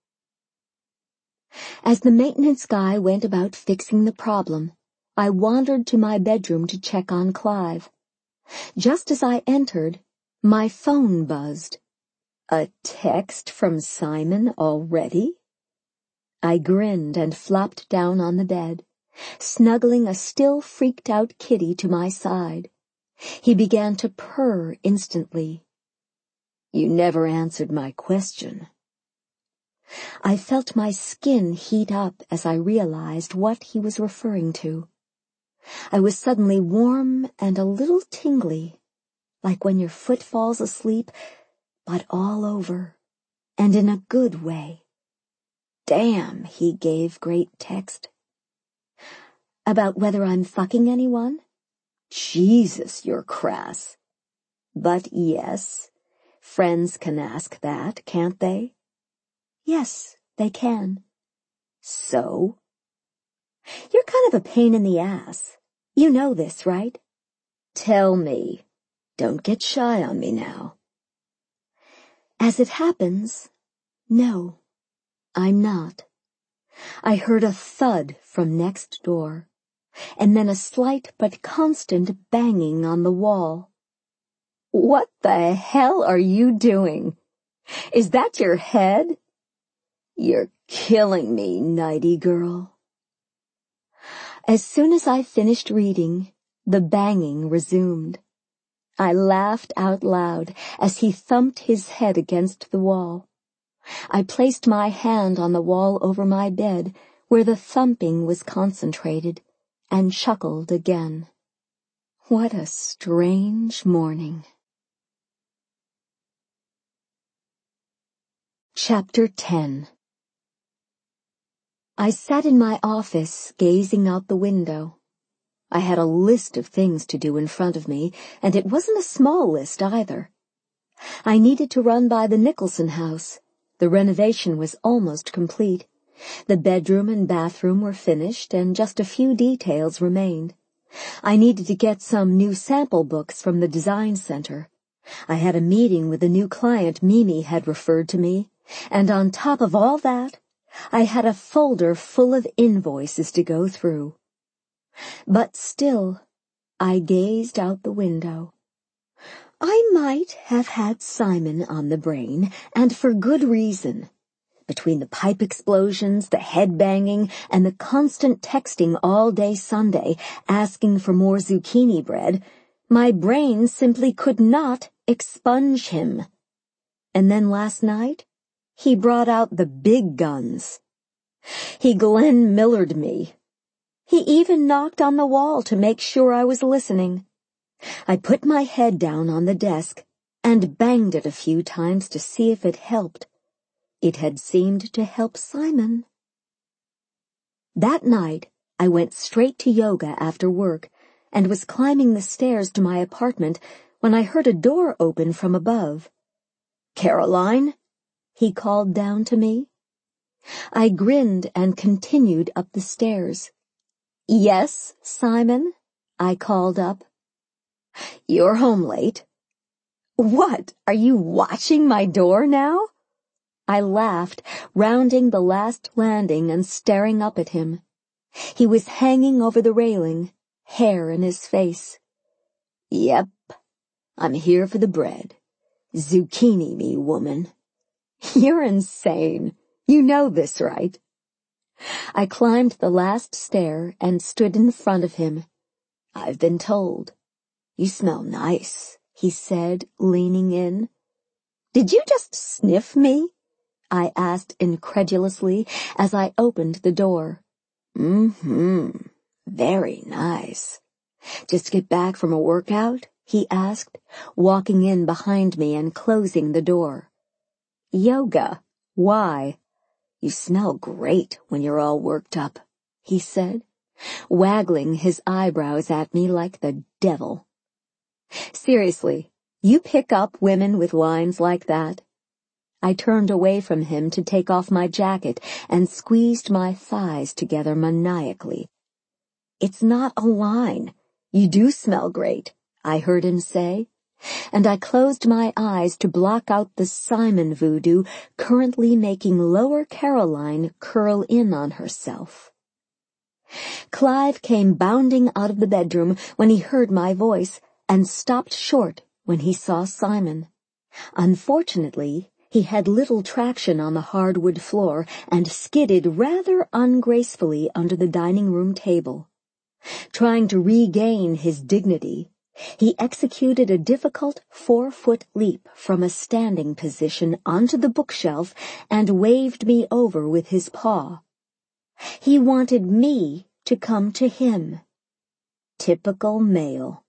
As the maintenance guy went about fixing the problem, I wandered to my bedroom to check on Clive. Just as I entered, my phone buzzed. A text from Simon already? I grinned and flopped down on the bed, snuggling a still freaked-out kitty to my side. He began to purr instantly. You never answered my question. I felt my skin heat up as I realized what he was referring to. I was suddenly warm and a little tingly, like when your foot falls asleep, but all over, and in a good way. Damn, he gave great text. About whether I'm fucking anyone? Jesus, you're crass. But yes, friends can ask that, can't they? Yes, they can. So? You're kind of a pain in the ass. You know this, right? Tell me. Don't get shy on me now. As it happens, no, I'm not. I heard a thud from next door, and then a slight but constant banging on the wall. What the hell are you doing? Is that your head? You're Killing me, nighty girl. As soon as I finished reading, the banging resumed. I laughed out loud as he thumped his head against the wall. I placed my hand on the wall over my bed, where the thumping was concentrated, and chuckled again. What a strange morning. Chapter ten. I sat in my office, gazing out the window. I had a list of things to do in front of me, and it wasn't a small list either. I needed to run by the Nicholson house. The renovation was almost complete. The bedroom and bathroom were finished, and just a few details remained. I needed to get some new sample books from the design center. I had a meeting with a new client Mimi had referred to me, and on top of all that, I had a folder full of invoices to go through. But still, I gazed out the window. I might have had Simon on the brain, and for good reason. Between the pipe explosions, the head-banging, and the constant texting all day Sunday, asking for more zucchini bread, my brain simply could not expunge him. And then last night, he brought out the big guns. He Glenn Millard'd me. He even knocked on the wall to make sure I was listening. I put my head down on the desk and banged it a few times to see if it helped. It had seemed to help Simon. That night, I went straight to yoga after work and was climbing the stairs to my apartment when I heard a door open from above. "Caroline?" he called down to me. I grinned and continued up the stairs. "Yes, Simon?" I called up. "You're home late." "What, are you watching my door now?" I laughed, rounding the last landing and staring up at him. He was hanging over the railing, hair in his face. "Yep, I'm here for the bread. Zucchini me, woman." "You're insane. You know this, right?" I climbed the last stair and stood in front of him. "I've been told. You smell nice," he said, leaning in. "Did you just sniff me?" I asked incredulously as I opened the door. "Mm-hmm. Very nice. Just get back from a workout?" he asked, walking in behind me and closing the door. "Yoga. Why?" "You smell great when you're all worked up," he said, waggling his eyebrows at me like the devil. "Seriously, you pick up women with lines like that?" I turned away from him to take off my jacket and squeezed my thighs together maniacally. "It's not a line. You do smell great," I heard him say, and I closed my eyes to block out the Simon voodoo currently making Lower Caroline curl in on herself. Clive came bounding out of the bedroom when he heard my voice and stopped short when he saw Simon. Unfortunately, he had little traction on the hardwood floor and skidded rather ungracefully under the dining room table. Trying to regain his dignity, he executed a difficult four-foot leap from a standing position onto the bookshelf and waved me over with his paw. He wanted me to come to him. Typical male.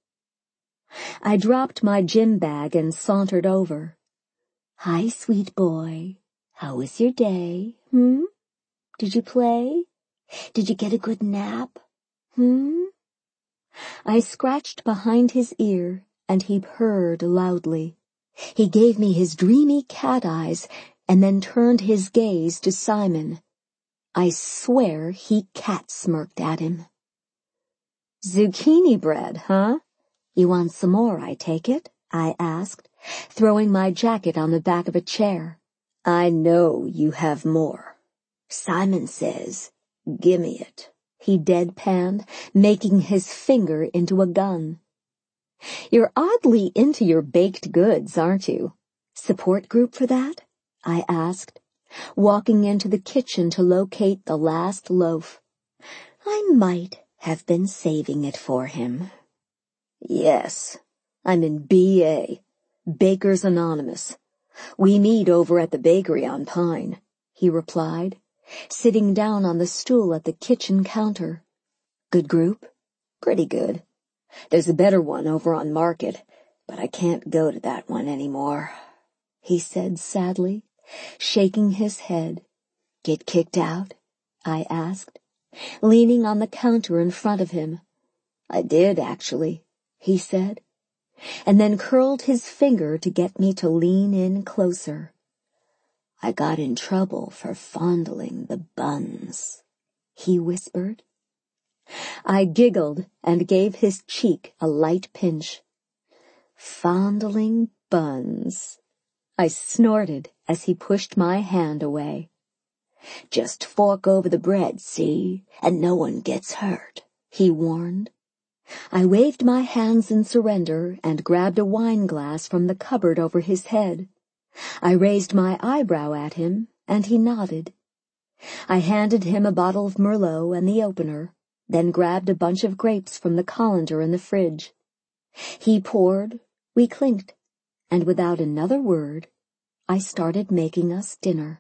I dropped my gym bag and sauntered over. "Hi, sweet boy. How was your day, hmm? Did you play? Did you get a good nap, hmm?" I scratched behind his ear, and he purred loudly. He gave me his dreamy cat eyes, and then turned his gaze to Simon. I swear he cat-smirked at him. "Zucchini bread, huh? You want some more, I take it?" I asked, throwing my jacket on the back of a chair. "I know you have more. Simon says, gimme it," he deadpanned, making his finger into a gun. "You're oddly into your baked goods, aren't you? Support group for that?" I asked. walking into the kitchen to locate the last loaf. I might have been saving it for him. Yes, I'm in B A, Bakers Anonymous. We meet over at the bakery on Pine, he replied, sitting down on the stool at the kitchen counter. Good group? Pretty good. There's a better one over on Market, but I can't go to that one anymore, he said sadly, shaking his head. Get kicked out? I asked, leaning on the counter in front of him. I did, actually, he said, and then curled his finger to get me to lean in closer. I got in trouble for fondling the buns, he whispered. I giggled and gave his cheek a light pinch. Fondling buns, I snorted as he pushed my hand away. Just fork over the bread, see, and no one gets hurt, he warned. I waved my hands in surrender and grabbed a wine glass from the cupboard over his head. I raised my eyebrow at him, and he nodded. I handed him a bottle of Merlot and the opener, then grabbed a bunch of grapes from the colander in the fridge. He poured, we clinked, and without another word, I started making us dinner.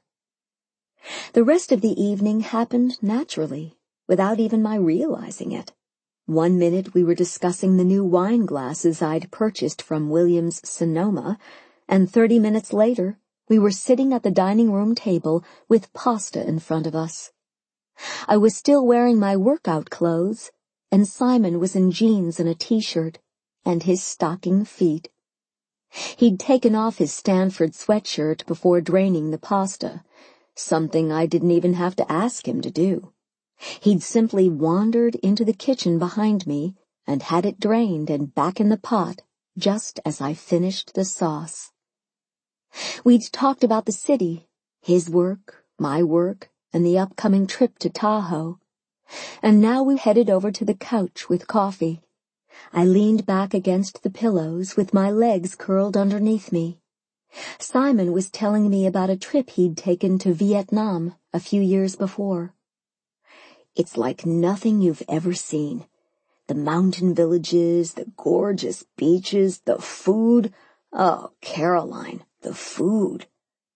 The rest of the evening happened naturally, without even my realizing it. One minute we were discussing the new wine glasses I'd purchased from Williams Sonoma, and thirty minutes later we were sitting at the dining room table with pasta in front of us. I was still wearing my workout clothes, and Simon was in jeans and a t-shirt, and his stocking feet. He'd taken off his Stanford sweatshirt before draining the pasta, something I didn't even have to ask him to do. He'd simply wandered into the kitchen behind me and had it drained and back in the pot just as I finished the sauce. We'd talked about the city, his work, my work, and the upcoming trip to Tahoe. And now we headed over to the couch with coffee. I leaned back against the pillows with my legs curled underneath me. Simon was telling me about a trip he'd taken to Vietnam a few years before. It's like nothing you've ever seen. The mountain villages, the gorgeous beaches, the food. Oh, Caroline, the food.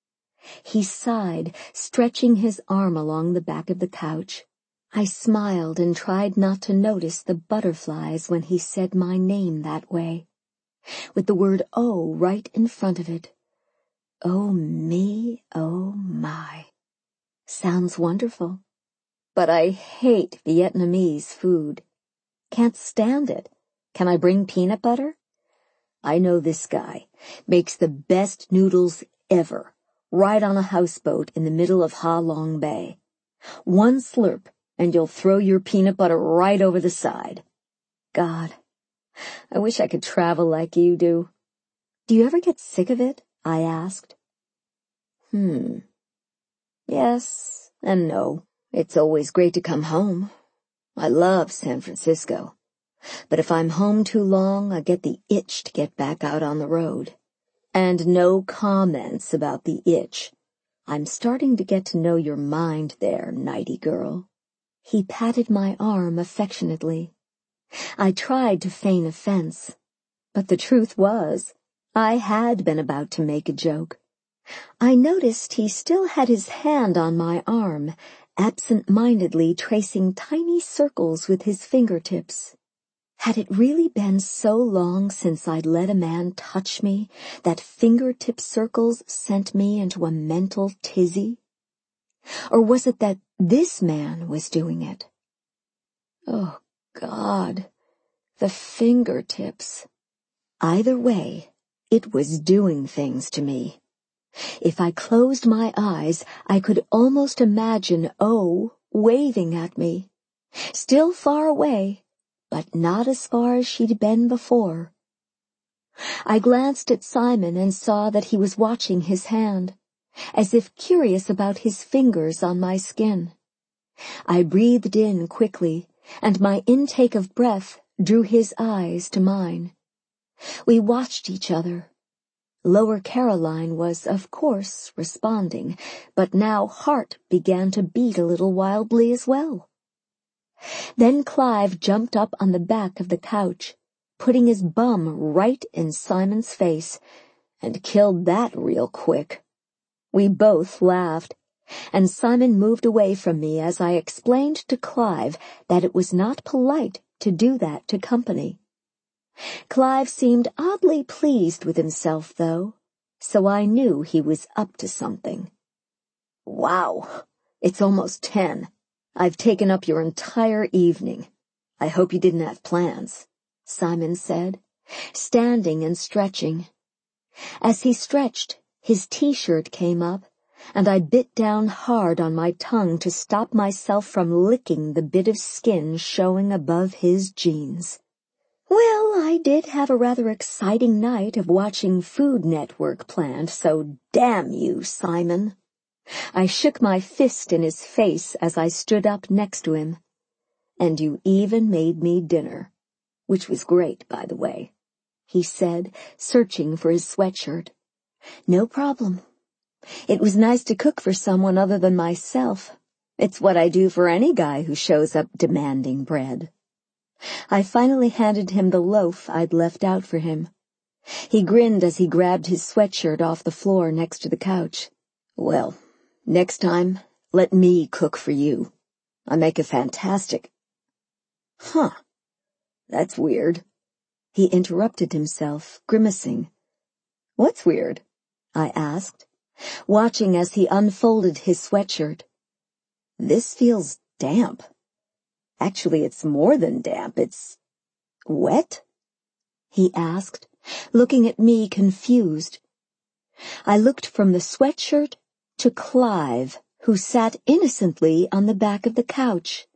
He sighed, stretching his arm along the back of the couch. I smiled and tried not to notice the butterflies when he said my name that way, with the word oh right in front of it. Oh me, oh my. Sounds wonderful. But I hate Vietnamese food. Can't stand it. Can I bring peanut butter? I know this guy makes the best noodles ever, right on a houseboat in the middle of Ha Long Bay. One slurp, and you'll throw your peanut butter right over the side. God, I wish I could travel like you do. Do you ever get sick of it? I asked. Hmm. Yes and no. It's always great to come home. I love San Francisco. But if I'm home too long, I get the itch to get back out on the road. And no comments about the itch. I'm starting to get to know your mind there, nighty girl. He patted my arm affectionately. I tried to feign offense, but the truth was, I had been about to make a joke. I noticed he still had his hand on my arm, absent-mindedly tracing tiny circles with his fingertips. Had it really been so long since I'd let a man touch me that fingertip circles sent me into a mental tizzy? Or was it that this man was doing it? Oh, God, the fingertips. Either way, it was doing things to me. If I closed my eyes, I could almost imagine O waving at me. Still far away, but not as far as she'd been before. I glanced at Simon and saw that he was watching his hand, as if curious about his fingers on my skin. I breathed in quickly, and my intake of breath drew his eyes to mine. We watched each other. Lower Caroline was, of course, responding, but now heart began to beat a little wildly as well. Then Clive jumped up on the back of the couch, putting his bum right in Simon's face, and killed that real quick. We both laughed, and Simon moved away from me as I explained to Clive that it was not polite to do that to company. Clive seemed oddly pleased with himself, though, so I knew he was up to something. "Wow, it's almost ten. I've taken up your entire evening. I hope you didn't have plans," Simon said, standing and stretching. As he stretched, his T-shirt came up, and I bit down hard on my tongue to stop myself from licking the bit of skin showing above his jeans. Well, I did have a rather exciting night of watching Food Network planned, so damn you, Simon. I shook my fist in his face as I stood up next to him. "And you even made me dinner, which was great, by the way," he said, searching for his sweatshirt. "No problem. It was nice to cook for someone other than myself. It's what I do for any guy who shows up demanding bread." I finally handed him the loaf I'd left out for him. He grinned as he grabbed his sweatshirt off the floor next to the couch. "Well, next time, let me cook for you. I make a fantastic—" "Huh, that's weird." He interrupted himself, grimacing. "What's weird?" I asked, watching as he unfolded his sweatshirt. "This feels damp. Actually, it's more than damp, it's wet?" he asked, looking at me confused. I looked from the sweatshirt to Clive, who sat innocently on the back of the couch.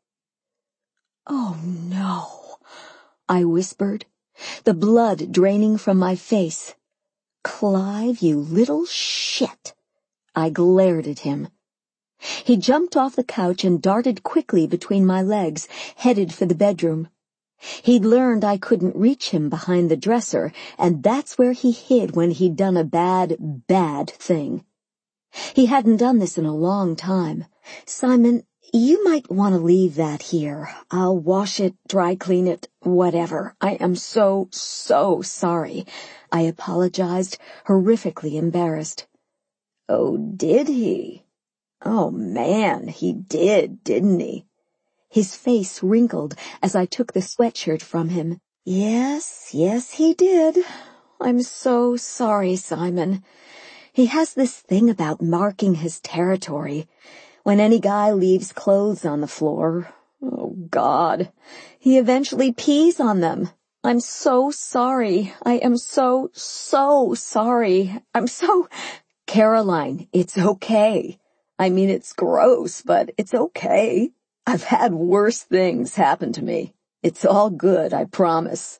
"Oh, no," I whispered, the blood draining from my face. "Clive, you little shit." I glared at him. He jumped off the couch and darted quickly between my legs, headed for the bedroom. He'd learned I couldn't reach him behind the dresser, and that's where he hid when he'd done a bad, bad thing. He hadn't done this in a long time. "Simon, you might want to leave that here. I'll wash it, dry clean it, whatever. I am so, so sorry," I apologized, horrifically embarrassed. "Oh, did he? Oh, man, he did, didn't he?" His face wrinkled as I took the sweatshirt from him. "Yes, yes, he did. I'm so sorry, Simon. He has this thing about marking his territory. When any guy leaves clothes on the floor, oh, God, he eventually pees on them. I'm so sorry. I am so, so sorry. I'm so—" "Caroline, it's okay. I mean, it's gross, but it's okay. I've had worse things happen to me. It's all good, I promise."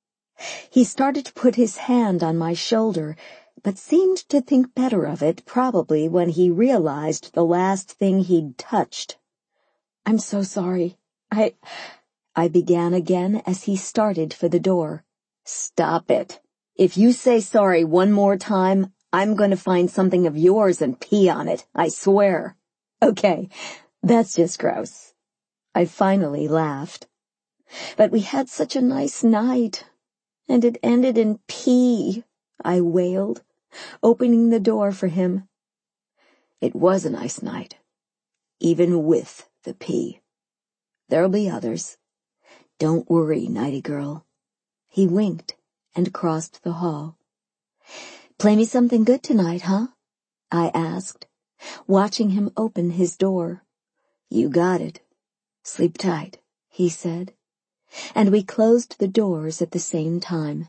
He started to put his hand on my shoulder, but seemed to think better of it probably when he realized the last thing he'd touched. "I'm so sorry. I—" I began again as he started for the door. "Stop it. If you say sorry one more time, I'm going to find something of yours and pee on it, I swear." "Okay, that's just gross." I finally laughed. "But we had such a nice night, and it ended in pee," I wailed, opening the door for him. "It was a nice night, even with the pee. There'll be others. Don't worry, nighty girl." He winked and crossed the hall. "Play me something good tonight, huh?" I asked, watching him open his door. "You got it. Sleep tight," he said, and we closed the doors at the same time.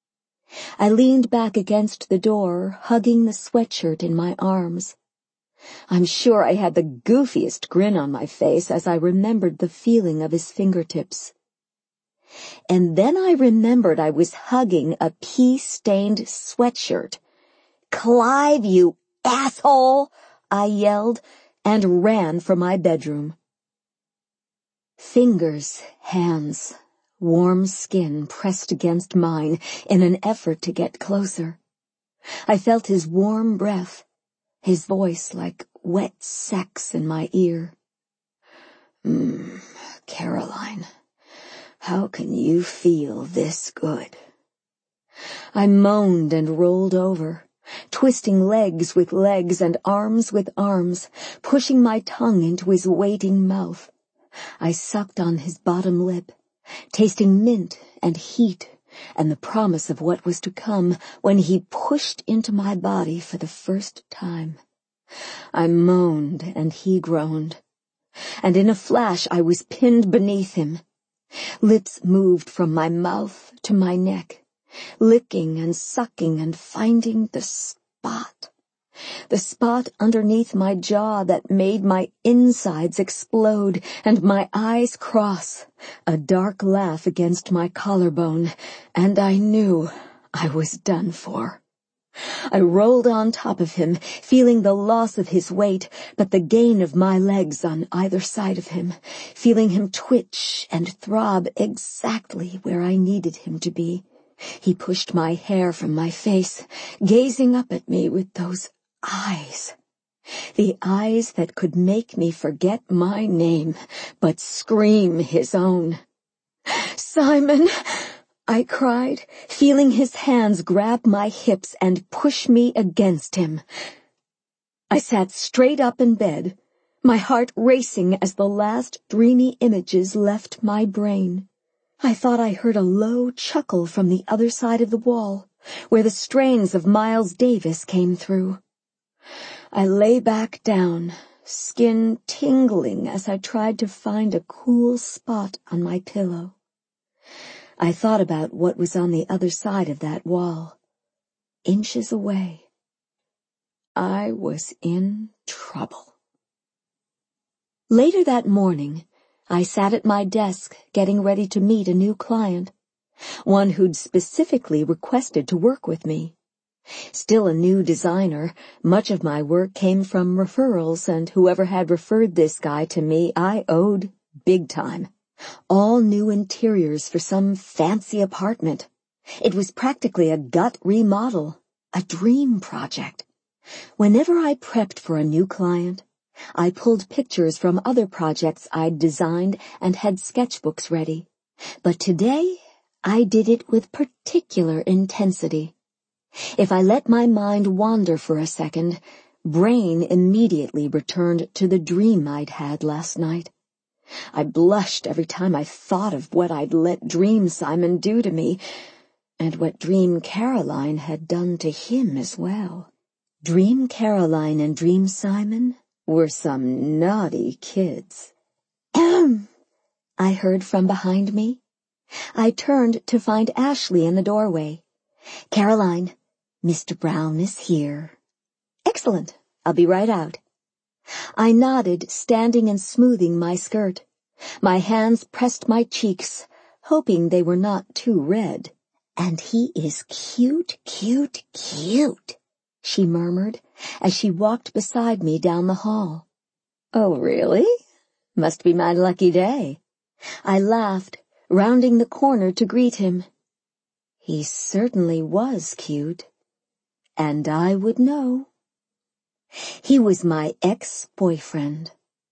I leaned back against the door, hugging the sweatshirt in my arms. I'm sure I had the goofiest grin on my face as I remembered the feeling of his fingertips. And then I remembered I was hugging a pea-stained sweatshirt. "Clive, you asshole!" I yelled, and ran for my bedroom. Fingers, hands, warm skin pressed against mine in an effort to get closer. I felt his warm breath, his voice like wet sex in my ear. Mmm, Caroline, how can you feel this good? I moaned and rolled over, twisting legs with legs and arms with arms, pushing my tongue into his waiting mouth. I sucked on his bottom lip, tasting mint and heat and the promise of what was to come when he pushed into my body for the first time. I moaned and he groaned, and in a flash I was pinned beneath him. Lips moved from my mouth to my neck, licking and sucking and finding the spot. The spot underneath my jaw that made my insides explode and my eyes cross, a dark laugh against my collarbone, and I knew I was done for. I rolled on top of him, feeling the loss of his weight, but the gain of my legs on either side of him, feeling him twitch and throb exactly where I needed him to be. He pushed my hair from my face, gazing up at me with those eyes. The eyes that could make me forget my name, but scream his own. "Simon!" I cried, feeling his hands grab my hips and push me against him. I sat straight up in bed, my heart racing as the last dreamy images left my brain. I thought I heard a low chuckle from the other side of the wall, where the strains of Miles Davis came through. I lay back down, skin tingling as I tried to find a cool spot on my pillow. I thought about what was on the other side of that wall, inches away. I was in trouble. Later that morning, I sat at my desk getting ready to meet a new client, one who'd specifically requested to work with me. Still a new designer, much of my work came from referrals, and whoever had referred this guy to me I owed big time. All new interiors for some fancy apartment. It was practically a gut remodel, a dream project. Whenever I prepped for a new client, I pulled pictures from other projects I'd designed and had sketchbooks ready. But today, I did it with particular intensity. If I let my mind wander for a second, brain immediately returned to the dream I'd had last night. I blushed every time I thought of what I'd let Dream Simon do to me, and what Dream Caroline had done to him as well. Dream Caroline and Dream Simon were some naughty kids. Ahem! I heard from behind me. I turned to find Ashley in the doorway. "Caroline, Mister Brown is here." "Excellent. I'll be right out." I nodded, standing and smoothing my skirt. My hands pressed my cheeks, hoping they were not too red. "And he is cute, cute, cute," she murmured as she walked beside me down the hall. "Oh, really? Must be my lucky day." I laughed, rounding the corner to greet him. He certainly was cute, and I would know. He was my ex-boyfriend.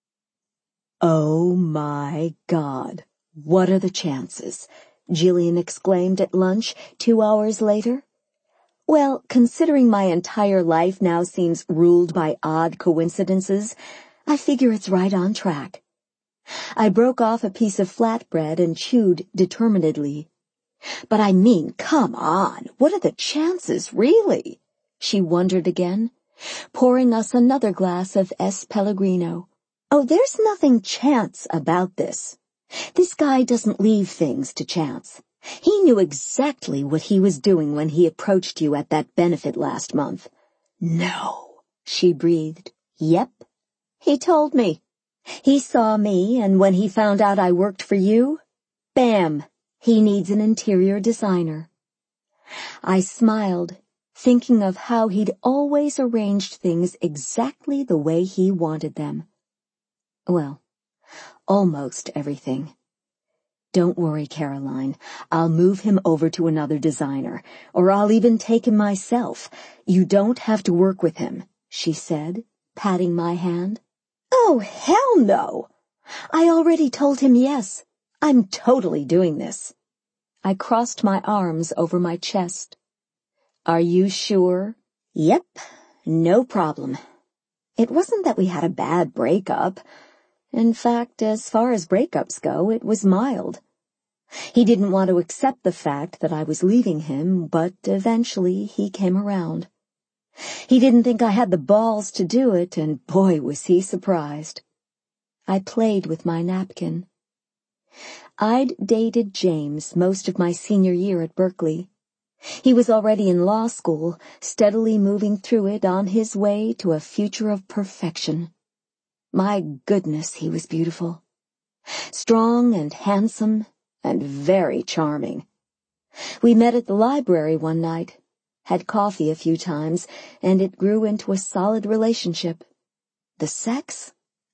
"Oh my God, what are the chances?" Jillian exclaimed at lunch two hours later. "Well, considering my entire life now seems ruled by odd coincidences, I figure it's right on track." I broke off a piece of flatbread and chewed determinedly. "But I mean, come on, what are the chances, really?" She wondered again, pouring us another glass of S. Pellegrino. "Oh, there's nothing chance about this. This guy doesn't leave things to chance. He knew exactly what he was doing when he approached you at that benefit last month." "No," she breathed. "Yep. He told me. He saw me, and when he found out I worked for you, bam, he needs an interior designer." I smiled, thinking of how he'd always arranged things exactly the way he wanted them. Well, almost everything. Don't worry, Caroline. I'll move him over to another designer, or I'll even take him myself. You don't have to work with him, she said, patting my hand. Oh, hell no! I already told him yes. I'm totally doing this. I crossed my arms over my chest. Are you sure? Yep, no problem. It wasn't that we had a bad breakup. In fact, as far as breakups go, it was mild. He didn't want to accept the fact that I was leaving him, but eventually he came around. He didn't think I had the balls to do it, and boy was he surprised. I played with my napkin. I'd dated James most of my senior year at Berkeley. He was already in law school, steadily moving through it on his way to a future of perfection. My goodness, he was beautiful. Strong and handsome and very charming. We met at the library one night, had coffee a few times, and it grew into a solid relationship. The sex?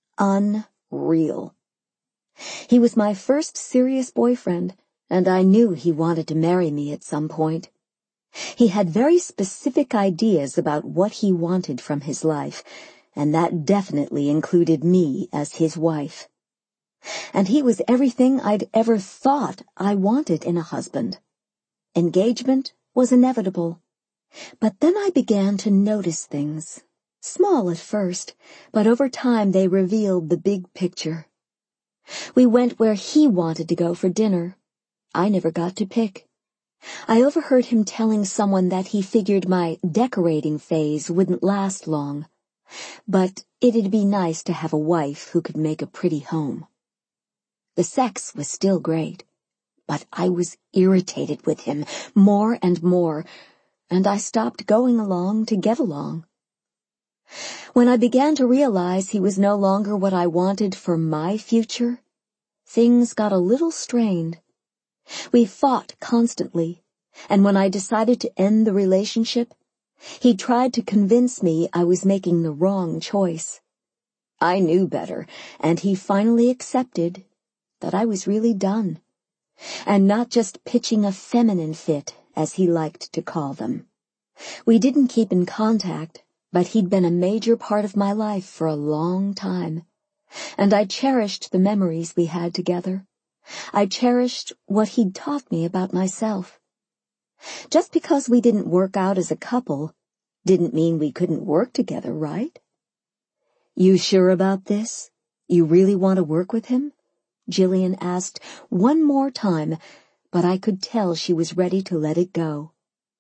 Unreal. He was my first serious boyfriend, and I knew he wanted to marry me at some point. He had very specific ideas about what he wanted from his life, and that definitely included me as his wife. And he was everything I'd ever thought I wanted in a husband. Engagement was inevitable. But then I began to notice things, small at first, but over time they revealed the big picture. We went where he wanted to go for dinner. I never got to pick. I overheard him telling someone that he figured my decorating phase wouldn't last long, but it'd be nice to have a wife who could make a pretty home. The sex was still great, but I was irritated with him more and more, and I stopped going along to get along. When I began to realize he was no longer what I wanted for my future, things got a little strained. We fought constantly, and when I decided to end the relationship, he tried to convince me I was making the wrong choice. I knew better, and he finally accepted that I was really done, and not just pitching a feminine fit, as he liked to call them. We didn't keep in contact, but he'd been a major part of my life for a long time, and I cherished the memories we had together. I cherished what he'd taught me about myself. Just because we didn't work out as a couple didn't mean we couldn't work together, right? You sure about this? You really want to work with him? Jillian asked one more time, but I could tell she was ready to let it go.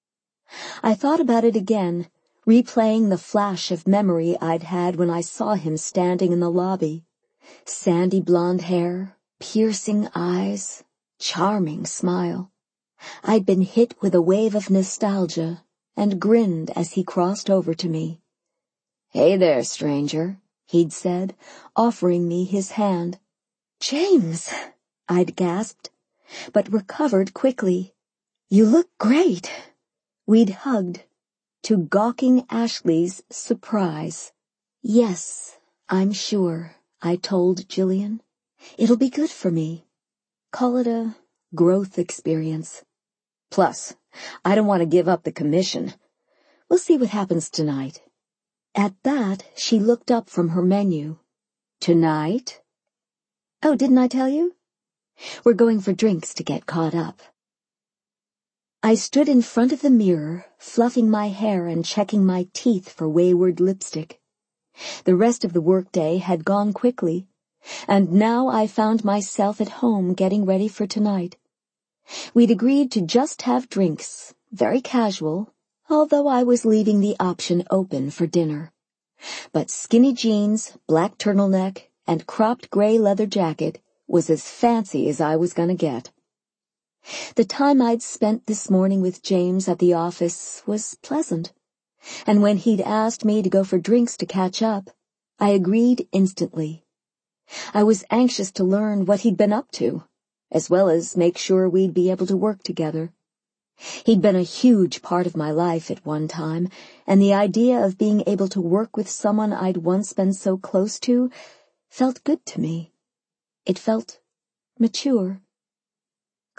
I thought about it again, replaying the flash of memory I'd had when I saw him standing in the lobby. Sandy blonde hair, piercing eyes, charming smile. I'd been hit with a wave of nostalgia and grinned as he crossed over to me. "Hey there, stranger," he'd said, offering me his hand. "James," I'd gasped, but recovered quickly. "You look great." We'd hugged, to gawking Ashley's surprise. "Yes, I'm sure," I told Jillian. "It'll be good for me. Call it a growth experience. Plus, I don't want to give up the commission. We'll see what happens tonight." At that, she looked up from her menu. "Tonight?" "Oh, didn't I tell you? We're going for drinks to get caught up." I stood in front of the mirror, fluffing my hair and checking my teeth for wayward lipstick. The rest of the workday had gone quickly, and now I found myself at home getting ready for tonight. We'd agreed to just have drinks, very casual, although I was leaving the option open for dinner. But skinny jeans, black turtleneck, and cropped gray leather jacket was as fancy as I was gonna get. The time I'd spent this morning with James at the office was pleasant, and when he'd asked me to go for drinks to catch up, I agreed instantly. I was anxious to learn what he'd been up to, as well as make sure we'd be able to work together. He'd been a huge part of my life at one time, and the idea of being able to work with someone I'd once been so close to felt good to me. It felt mature.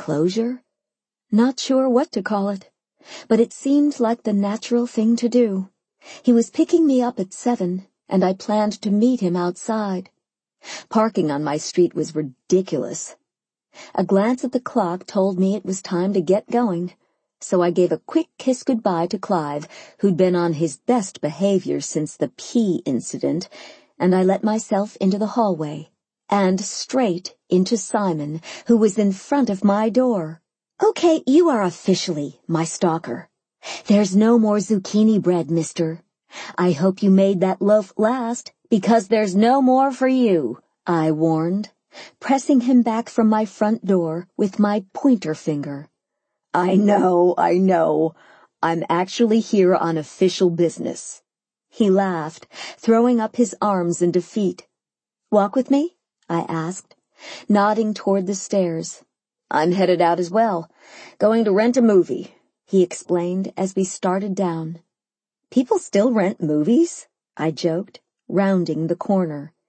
Closure? Not sure what to call it, but it seemed like the natural thing to do. He was picking me up at seven, and I planned to meet him outside. Parking on my street was ridiculous. A glance at the clock told me it was time to get going, so I gave a quick kiss goodbye to Clive, who'd been on his best behavior since the pea incident, and I let myself into the hallway, and straight into Simon, who was in front of my door. "Okay, you are officially my stalker. There's no more zucchini bread, mister. I hope you made that loaf last, because there's no more for you," I warned, pressing him back from my front door with my pointer finger. "I know, I know. I'm actually here on official business." He laughed, throwing up his arms in defeat. "Walk with me?" I asked, nodding toward the stairs. "I'm headed out as well. Going to rent a movie," he explained as we started down. "People still rent movies?" I joked, rounding the corner.